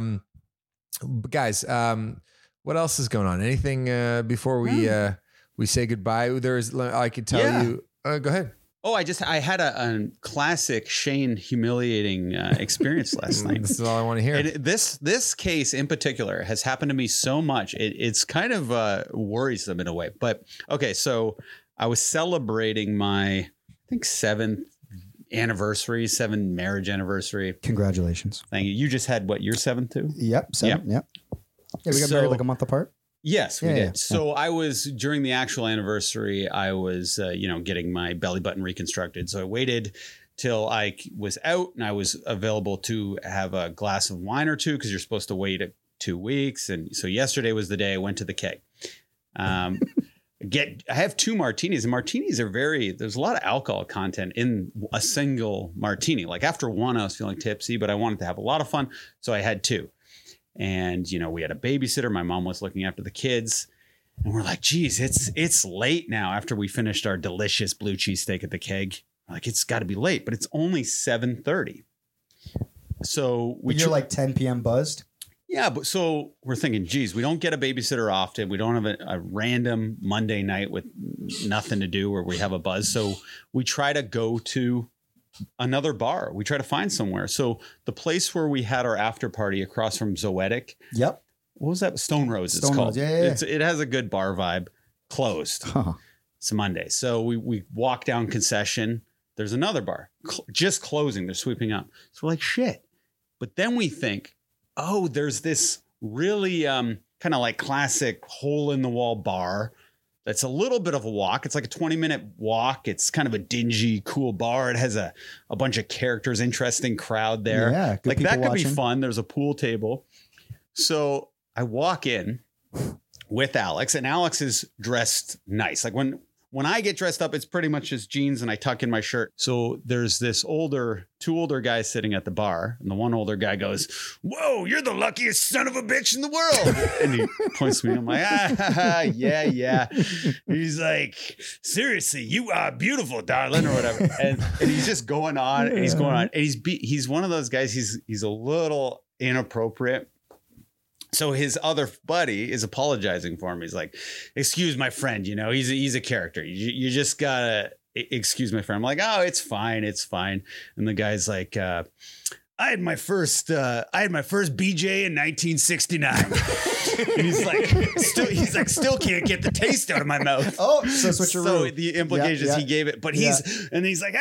Guys, what else is going on? Anything before we say goodbye? I could tell you. Go ahead. Oh, I had a classic Shane humiliating experience last night. This is all I want to hear. And this case in particular has happened to me so much. It's kind of worrisome in a way. But okay, so I was celebrating my, I think, 7th marriage anniversary. Congratulations. Thank you. You just had what, your 7th too? Yep. 7. Yep. Yeah, we got married like a month apart. Yes, we did. Yeah. So I was, during the actual anniversary, I was, getting my belly button reconstructed. So I waited till I was out and I was available to have a glass of wine or two because you're supposed to wait 2 weeks. And so yesterday was the day I went to the keg. I have 2 martinis, and martinis are there's a lot of alcohol content in a single martini. Like after one, I was feeling tipsy, but I wanted to have a lot of fun. So I had 2. And, we had a babysitter. My mom was looking after the kids. And we're like, geez, it's late now after we finished our delicious blue cheese steak at the keg. Like, it's got to be late, but it's only 7:30. So you're like 10 p.m. buzzed? Yeah, but so we're thinking, geez, we don't get a babysitter often. We don't have a random Monday night with nothing to do where we have a buzz. So we try to go to another bar. We try to find somewhere. So the place where we had our after party across from Zoetic. Yep. What was that? Stone Rose. It's called. Yeah. It has a good bar vibe. Closed. Huh. It's Monday. So we walk down concession. There's another bar just closing. They're sweeping up. So we're like, shit. But then we think, oh, there's this really kind of like classic hole in the wall bar. That's a little bit of a walk. It's like a 20-minute walk. It's kind of a dingy, cool bar. It has a bunch of characters, interesting crowd there. Yeah, like that could be fun. There's a pool table. So I walk in with Alex, and Alex is dressed nice. Like when I get dressed up, it's pretty much just jeans and I tuck in my shirt. So there's this 2 older guys sitting at the bar. And the one older guy goes, "Whoa, you're the luckiest son of a bitch in the world." And he points to me. I'm like, yeah. He's like, "Seriously, you are beautiful, darling," or whatever. And he's just going on and he's going on. And he's one of those guys. He's a little inappropriate. So his other buddy is apologizing for him. He's like, "Excuse my friend, he's a character. You just gotta excuse my friend." I'm like, "Oh, it's fine. And the guy's like, I had my first BJ in 1969. And he's like, still can't get the taste out of my mouth. Oh, so switcheroo. So the implications he gave it, but he's like,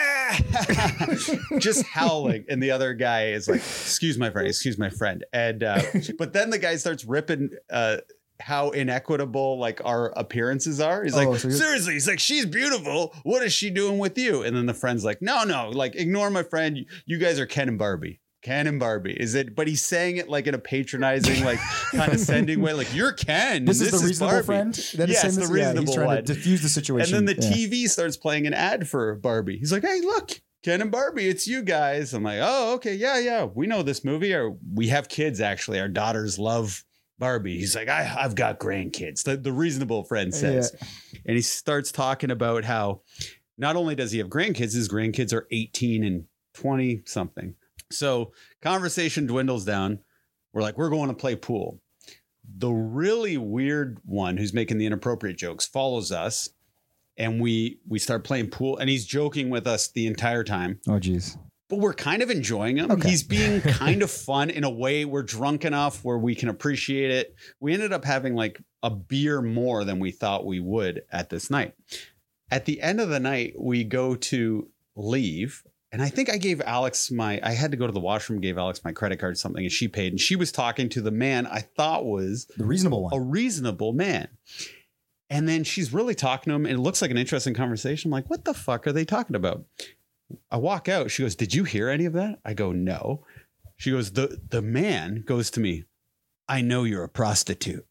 just howling. And the other guy is like, excuse my friend. And, but then the guy starts ripping, how inequitable like our appearances are. He's like, seriously, he's like, "She's beautiful. What is she doing with you?" And then the friend's like, no, like, ignore my friend. You guys are Ken and Barbie. Is it? But he's saying it like in a patronizing, like condescending way. Like, "You're Ken. This is the reasonable Barbie." friend. Yes, the reasonable he's trying one. to diffuse the situation. And then the TV starts playing an ad for Barbie. He's like, "Hey, look, Ken and Barbie, it's you guys." I'm like, "Oh, okay, yeah. We know this movie. Or we have kids actually. Our daughters love Barbie." He's like, I've got grandkids. The reasonable friend says, and he starts talking about how not only does he have grandkids, his grandkids are 18 and 20 something. So conversation dwindles down. We're like, we're going to play pool. The really weird one who's making the inappropriate jokes follows us, and we start playing pool, and he's joking with us the entire time. Oh, geez. But we're kind of enjoying him. Okay. He's being kind of fun in a way. We're drunk enough where we can appreciate it. We ended up having like a beer more than we thought we would at this night. At the end of the night, we go to leave. And I think I gave Alex I had to go to the washroom, gave Alex my credit card or something, and she paid. And she was talking to the man I thought was the reasonable one, a reasonable man. And then she's really talking to him, and it looks like an interesting conversation. I'm like, what the fuck are they talking about? I walk out. She goes, "Did you hear any of that?" I go, "No." She goes, the man goes to me, I know you're a prostitute.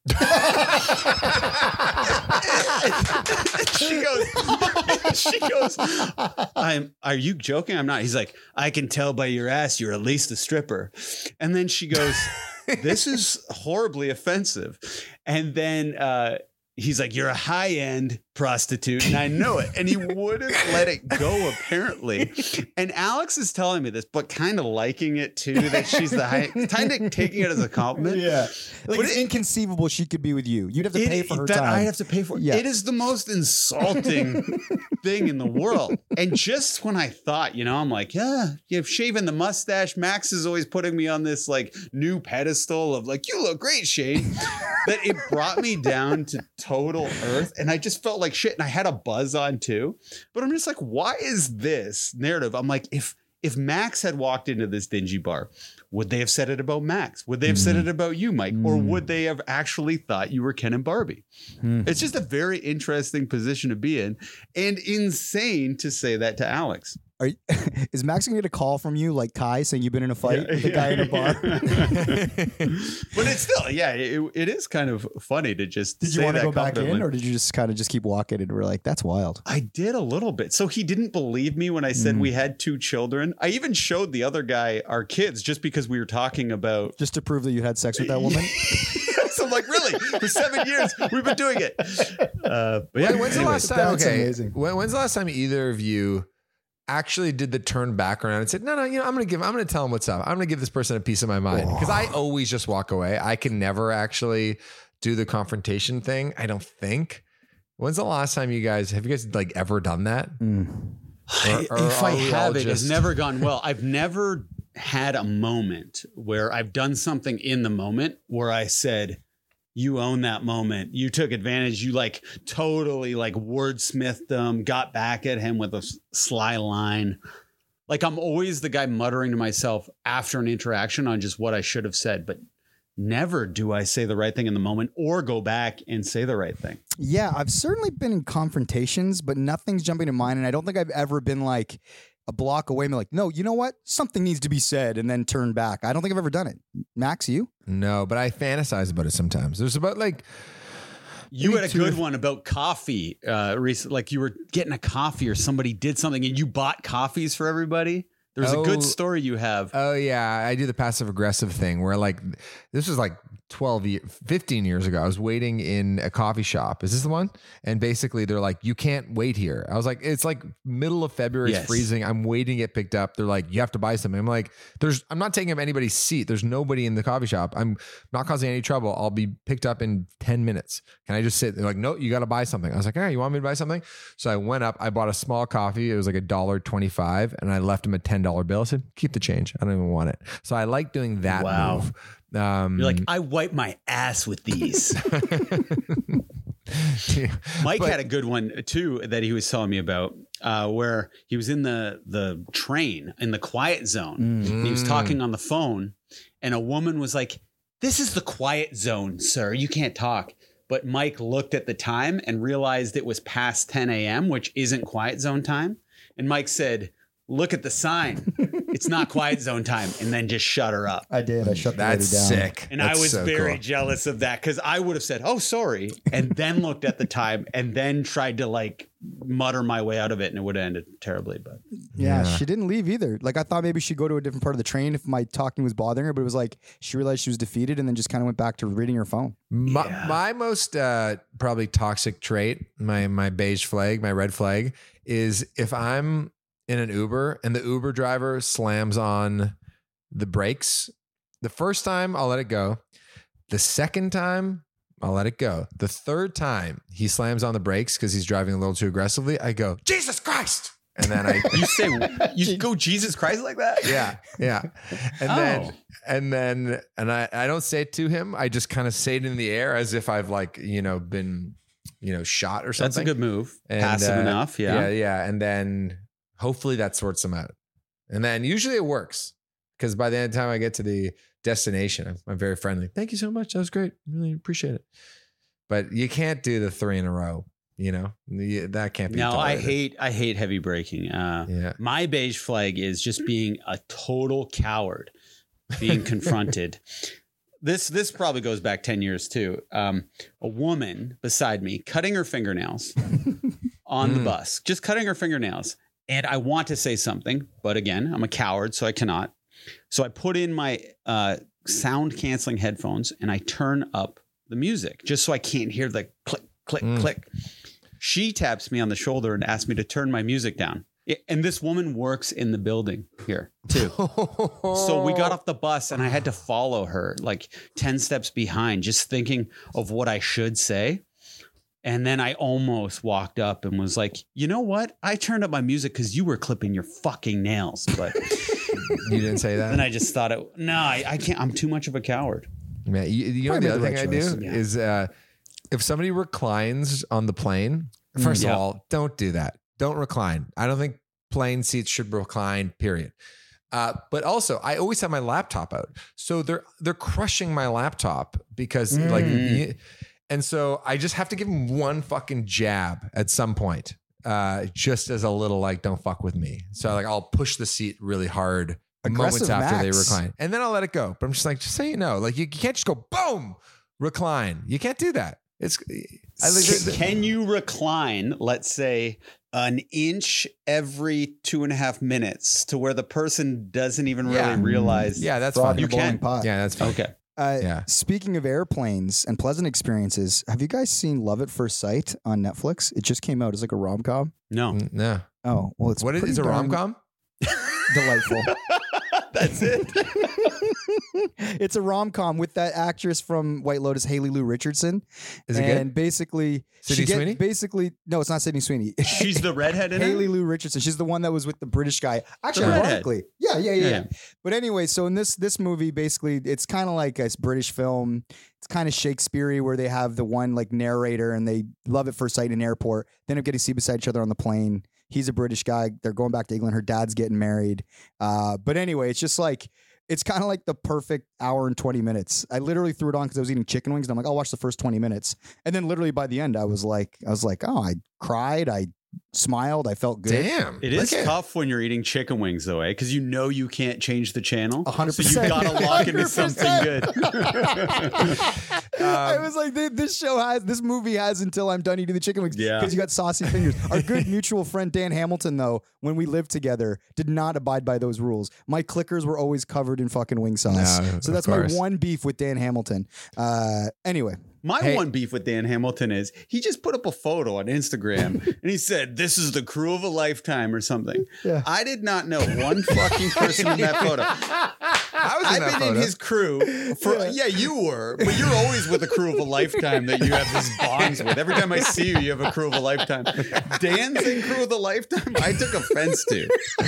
she goes, are you joking? I'm not. He's like, I can tell by your ass you're at least a stripper. And then she goes, this is horribly offensive. And then he's like, you're a high-end prostitute, and I know it. And he wouldn't let it go, apparently. And Alex is telling me this, but kind of liking it too, that she's the high, kind of taking it as a compliment. Yeah. Like, But it's inconceivable she could be with you. You'd have to pay for her that time. I have to pay for. Yeah. It is the most insulting thing in the world. And just when I thought, I'm like, yeah, you've shaven the mustache. Max is always putting me on this like new pedestal of like, you look great, Shane. That it brought me down to total earth. And I just felt like shit. And I had a buzz on too. But I'm just like, why is this narrative? I'm like, if Max had walked into this dingy bar, would they have said it about Max? Would they have said it about you, Mike? Or would they have actually thought you were Ken and Barbie? It's just a very interesting position to be in, and insane to say that to Alex. Is Max going to get a call from you like Kai saying you've been in a fight with a guy in a bar? But it's still, it is kind of funny to just Did you say want to that go back in, confidently. or did you just kind of just keep walking and we're like, that's wild? I did a little bit. So he didn't believe me when I said we had 2 children. I even showed the other guy our kids just because we were talking about... Just to prove that you had sex with that woman? So I'm like, really? For 7 years, we've been doing it. But yeah, When's the last time? That's Okay, amazing. when's the last time either of you actually did the turn back around and said, no, I'm going to tell him what's up. I'm going to give this person a piece of my mind, because I always just walk away. I can never actually do the confrontation thing, I don't think. When's the last time have you guys like ever done that? If I are we all have, it has just- never gone well. I've never had a moment where I've done something in the moment where I said, you own that moment. You took advantage. You like totally like wordsmithed them, got back at him with a sly line. Like I'm always the guy muttering to myself after an interaction on just what I should have said, but never do I say the right thing in the moment or go back and say the right thing. Yeah, I've certainly been in confrontations, but nothing's jumping to mind. And I don't think I've ever been like a block away and be like, no, you know what? Something needs to be said, and then turn back. I don't think I've ever done it. Max, you? No, but I fantasize about it sometimes. There's about like... You had a good one about coffee recently. Like you were getting a coffee or somebody did something and you bought coffees for everybody. There's a good story you have. Oh yeah, I do the passive aggressive thing where like this was like 15 years ago. I was waiting in a coffee shop. Is this the one? And basically they're like, you can't wait here. I was like, it's like middle of February, Yes. it's freezing. I'm waiting to get picked up. They're like, you have to buy something. I'm like, I'm not taking up anybody's seat. There's nobody in the coffee shop. I'm not causing any trouble. I'll be picked up in 10 minutes. Can I just sit? They're like, no, you got to buy something. I was like, all right, you want me to buy something? So I went up, I bought a small coffee. It was like $1.25 and I left him a $10 bill. I said, keep the change. I don't even want it. So I like doing that Wow. move. You're like, I wipe my ass with these. Mike had a good one too that he was telling me about, where he was in the train in the quiet zone. And he was talking on the phone, and a woman was like, "This is the quiet zone, sir. You can't talk." But Mike looked at the time and realized it was past 10 a.m., which isn't quiet zone time. And Mike said, "Look at the sign. It's not quiet zone time," and then just shut her up. I did. I shut the lady That's down. sick. And That's I was so very cool. jealous of that because I would have said, "Oh, sorry," and then looked at the time and then tried to like mutter my way out of it, and it would have ended terribly. But Yeah, she didn't leave either. Like I thought maybe she'd go to a different part of the train if my talking was bothering her, but it was like she realized she was defeated and then just kind of went back to reading her phone. My most probably toxic trait, my beige flag, my red flag, is if I'm in an Uber and the Uber driver slams on the brakes. The first time I'll let it go. The second time I'll let it go. The third time he slams on the brakes because he's driving a little too aggressively, I go, Jesus Christ. And then I you go Jesus Christ like that? Yeah. And I don't say it to him. I just kind of say it in the air as if I've like, been, shot or something. That's a good move. And, Passive enough. Yeah. Yeah. And then hopefully that sorts them out. And then usually it works because by the end of the time I get to the destination, I'm very friendly. Thank you so much. That was great. Really appreciate it. But you can't do the 3 in a row. That can't be. No, tolerated. I hate heavy braking. My beige flag is just being a total coward, being confronted. This probably goes back 10 years too. A woman beside me cutting her fingernails on the bus, just cutting her fingernails. And I want to say something, but again, I'm a coward, so I cannot. So I put in my sound canceling headphones and I turn up the music just so I can't hear the click, click, click. She taps me on the shoulder and asks me to turn my music down. And this woman works in the building here too. So we got off the bus and I had to follow her like 10 steps behind, just thinking of what I should say. And then I almost walked up and was like, you know what? I turned up my music because you were clipping your fucking nails. But you didn't say that? And I just thought, I can't. I'm too much of a coward. Man, you know, the other thing I do is if somebody reclines on the plane, first of all, don't do that. Don't recline. I don't think plane seats should recline, period. But also, I always have my laptop out. So they're crushing my laptop because and so I just have to give them one fucking jab at some point, just as a little like, don't fuck with me. So like I'll push the seat really hard moments after they recline. And then I'll let it go. But I'm just like, just so you know, like you can't just go, boom, recline. You can't do that. Can you recline, let's say, an inch every 2.5 minutes to where the person doesn't even really realize? Yeah, that's fine. You can. Yeah, that's fine. Okay. Speaking of airplanes and pleasant experiences, have you guys seen Love at First Sight on Netflix? It just came out. It's like a rom-com. No. No. Oh, well, it's what is a rom-com? Delightful. That's it. It's a rom-com with that actress from White Lotus, Haley Lou Richardson. Is it good? And basically, Sweeney? No, it's not Sydney Sweeney. She's the redhead in Haley it? Lou Richardson. She's the one that was with the British guy. Actually, redhead. ironically. Yeah. But anyway, so in this movie, basically, it's kind of like a British film. It's kind of Shakespeare-y where they have the one like narrator and they love at first sight in an airport. They end up getting to see beside each other on the plane. He's a British guy. They're going back to England. Her dad's getting married. But anyway, it's just like, it's kind of like the perfect hour and 20 minutes. I literally threw it on because I was eating chicken wings and I'm like, I'll watch the first 20 minutes. And then literally by the end, I was like, oh, I cried. I smiled. I felt good. Damn. It is tough when you're eating chicken wings though, Because you know you can't change the channel. 100%. So you got to lock into something good. I was like, this movie has until I'm done eating the chicken wings. Yeah. Because you got saucy fingers. Our good mutual friend Dan Hamilton, though, when we lived together, did not abide by those rules. My clickers were always covered in fucking wing sauce. No, so that's my one beef with Dan Hamilton. Anyway. My one beef with Dan Hamilton is he just put up a photo on Instagram and he said, this is the crew of a lifetime or something. Yeah. I did not know one fucking person in that photo. I've been in his crew for, you were, but you're always with a crew of a lifetime that you have these bonds with. Every time I see you, you have a crew of a lifetime. Dan's in crew of the lifetime? I took offense to.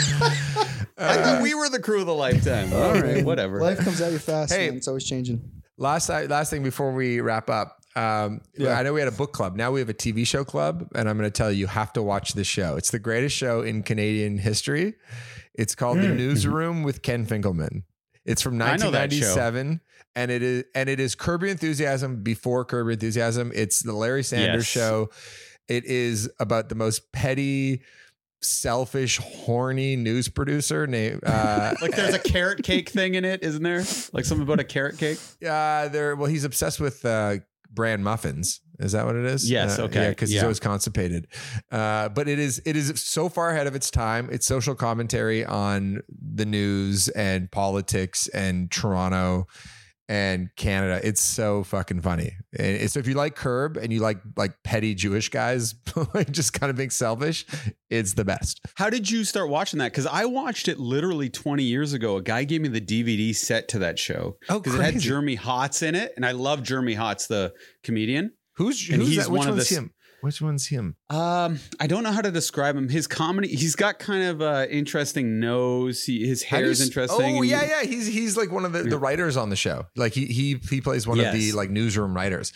I thought we were the crew of the lifetime. All right, whatever. Life comes at you fast. Hey. Man. It's always changing. Last thing before we wrap up. I know we had a book club. Now we have a TV show club, and I'm going to tell you have to watch this show. It's the greatest show in Canadian history. It's called The Newsroom with Ken Finkelman. It's from 1997, and it is Curb Your Enthusiasm before Curb Your Enthusiasm. It's the Larry Sanders show. It is about the most petty, selfish, horny news producer named like there's a carrot cake thing in it, isn't there? Like something about a carrot cake? Well, he's obsessed with bran muffins. Is that what it is? Yes. Okay. Yeah, because he's always constipated. But it is so far ahead of its time. It's social commentary on the news and politics and Toronto and Canada. It's so fucking funny. And so if you like Curb and you like petty Jewish guys just kind of being selfish, it's the best. How did you start watching that? Because I watched it literally 20 years ago. A guy gave me the DVD set to that show. Oh, because it had Jeremy Hotz in it, and I love Jeremy Hotz, the comedian. Who's that? Which one's him? Which one's him? I don't know how to describe him. His comedy, he's got kind of an interesting nose. His hair is interesting. Oh, yeah. He's like one of the writers on the show. Like he plays one of the like newsroom writers.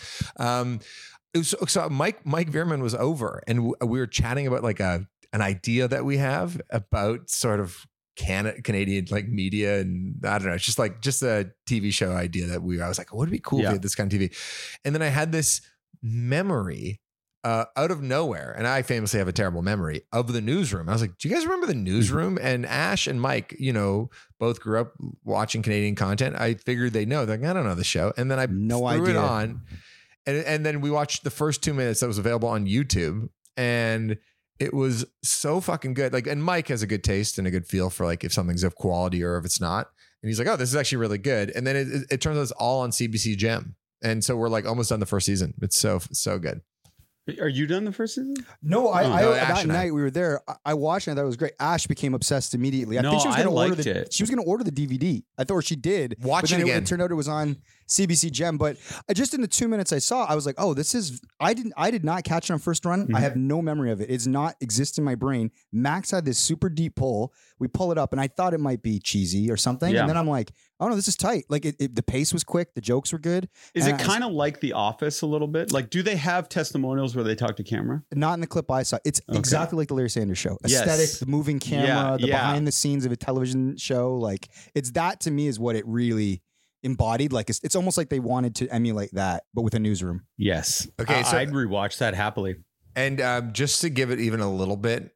So Mike Veerman was over, and we were chatting about like an idea that we have about sort of Canadian like media, and I don't know, it's just a TV show idea that I was like, what would be cool if we had this kind of TV? And then I had this memory out of nowhere, and I famously have a terrible memory of the Newsroom. I was like, do you guys remember the Newsroom? And Ash and Mike, both grew up watching Canadian content. I figured they know. They're like, I don't know the show. And then I threw it on. And then we watched the first 2 minutes that was available on YouTube. And it was so fucking good. Like, and Mike has a good taste and a good feel for like if something's of quality or if it's not. And he's like, oh, this is actually really good. And then it turns out it's all on CBC Gem. And so we're like almost done the first season. It's so good. Are you done the first season? No, that night we were there. I watched it. I thought it was great. Ash became obsessed immediately. I think she was going to order she was going to order the DVD. I thought she did. Watch it again. It turned out it was on CBC Gem. But just in the 2 minutes I saw, I was like, oh, this is. I did not catch it on first run. Mm-hmm. I have no memory of it. It's not exist in my brain. Max had this super deep pull. We pull it up, and I thought it might be cheesy or something. Yeah. And then I'm like, oh no, this is tight. Like the pace was quick. The jokes were good. Is it kind of like The Office a little bit? Like, do they have testimonials where they talk to camera? Not in the clip I saw. It's exactly like the Larry Sanders Show. Aesthetic, the moving camera, the behind the scenes of a television show. Like it's that to me is what it really embodied. Like it's almost like they wanted to emulate that, but with a newsroom. Yes. Okay. So I'd rewatch that happily. And just to give it even a little bit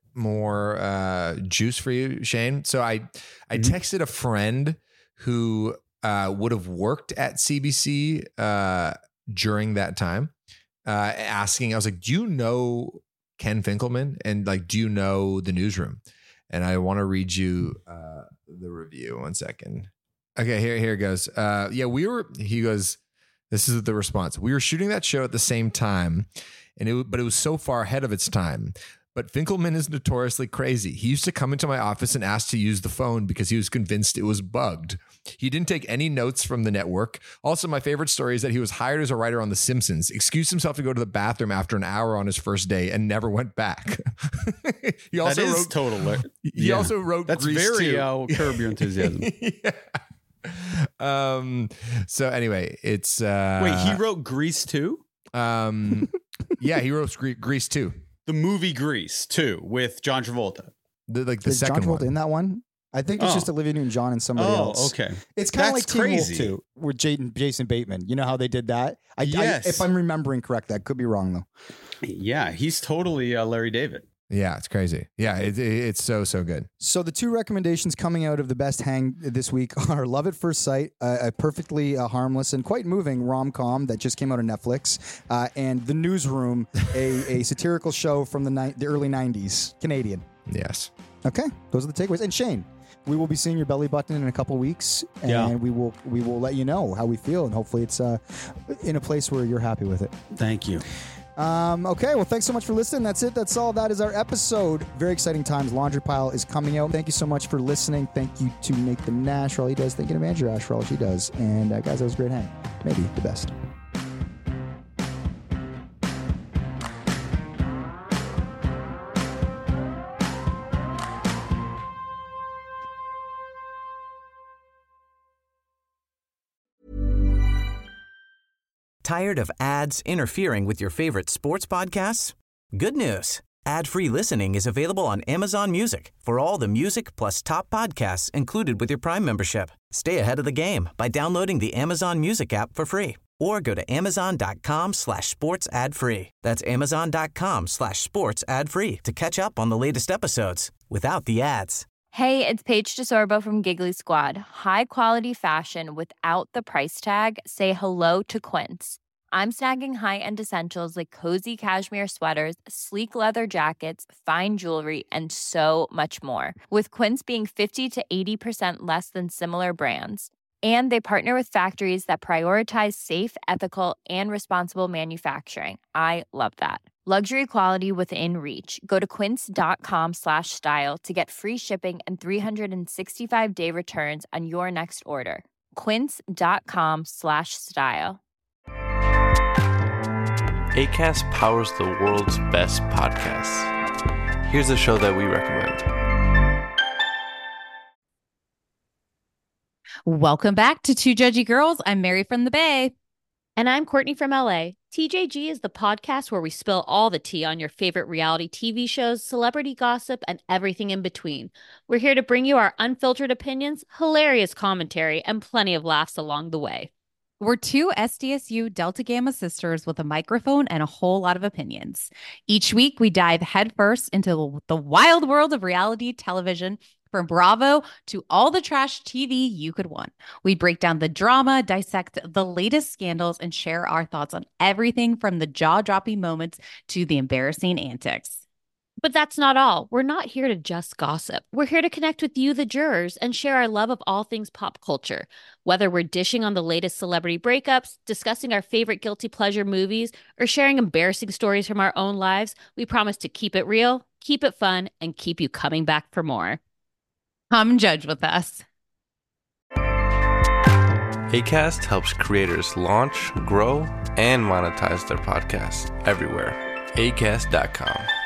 more juice for you, Shane. So I texted a friend who would have worked at CBC during that time, asking, I was like, do you know Ken Finkelman? And like, do you know the Newsroom? And I want to read you the review. 1 second. Okay, here it goes. He goes, this is the response. We were shooting that show at the same time, but it was so far ahead of its time. But Finkelman is notoriously crazy. He used to come into my office and ask to use the phone because he was convinced it was bugged. He didn't take any notes from the network. Also, my favorite story is that he was hired as a writer on The Simpsons, excused himself to go to the bathroom after an hour on his first day, and never went back. He also wrote That's Grease very Curb Your Enthusiasm. So anyway, it's wait, he wrote Grease too? Yeah, he wrote Grease too. The movie Grease 2 with John Travolta. Is second John Travolta one in that one? I think it's just Olivia Newton-John and somebody else. Okay. It's kind of like Teen Wolf 2 with Jason Bateman. You know how they did that? Yes. If I'm remembering correct, that could be wrong though. Yeah, he's totally Larry David. Yeah, it's crazy. Yeah, it's so good. So the two recommendations coming out of the best hang this week are Love at First Sight, a perfectly harmless and quite moving rom-com that just came out on Netflix, and The Newsroom, a satirical show from the early 90s, Canadian. Yes. Okay, those are the takeaways. And Shane, we will be seeing your belly button in a couple weeks, and we will let you know how we feel, and hopefully it's in a place where you're happy with it. Thank you. Okay, well, thanks so much for listening. That's it. That's all. That is our episode. Very exciting times. Laundry Pile is coming out. Thank you so much for listening. Thank you to Nathan Nash for all he does. Thank you to Andrew Ash for all she does. And guys, that was a great hang. Maybe the best. Tired of ads interfering with your favorite sports podcasts? Good news. Ad-free listening is available on Amazon Music for all the music plus top podcasts included with your Prime membership. Stay ahead of the game by downloading the Amazon Music app for free or go to amazon.com/sports ad free. That's amazon.com/sports ad free to catch up on the latest episodes without the ads. Hey, it's Paige DeSorbo from Giggly Squad. High quality fashion without the price tag. Say hello to Quince. I'm snagging high-end essentials like cozy cashmere sweaters, sleek leather jackets, fine jewelry, and so much more. With Quince being 50 to 80% less than similar brands. And they partner with factories that prioritize safe, ethical, and responsible manufacturing. I love that. Luxury quality within reach. Go to quince.com/style to get free shipping and 365-day returns on your next order. Quince.com/style. Acast powers the world's best podcasts. Here's a show that we recommend. Welcome back to Two Judgy Girls. I'm Mary from the Bay. And I'm Courtney from LA. TJG is the podcast where we spill all the tea on your favorite reality TV shows, celebrity gossip, and everything in between. We're here to bring you our unfiltered opinions, hilarious commentary, and plenty of laughs along the way. We're two SDSU Delta Gamma sisters with a microphone and a whole lot of opinions. Each week, we dive headfirst into the wild world of reality television, from Bravo to all the trash TV you could want. We break down the drama, dissect the latest scandals, and share our thoughts on everything from the jaw-dropping moments to the embarrassing antics. But that's not all. We're not here to just gossip. We're here to connect with you, the jurors, and share our love of all things pop culture. Whether we're dishing on the latest celebrity breakups, discussing our favorite guilty pleasure movies, or sharing embarrassing stories from our own lives, we promise to keep it real, keep it fun, and keep you coming back for more. Come judge with us. Acast helps creators launch, grow, and monetize their podcasts everywhere. Acast.com.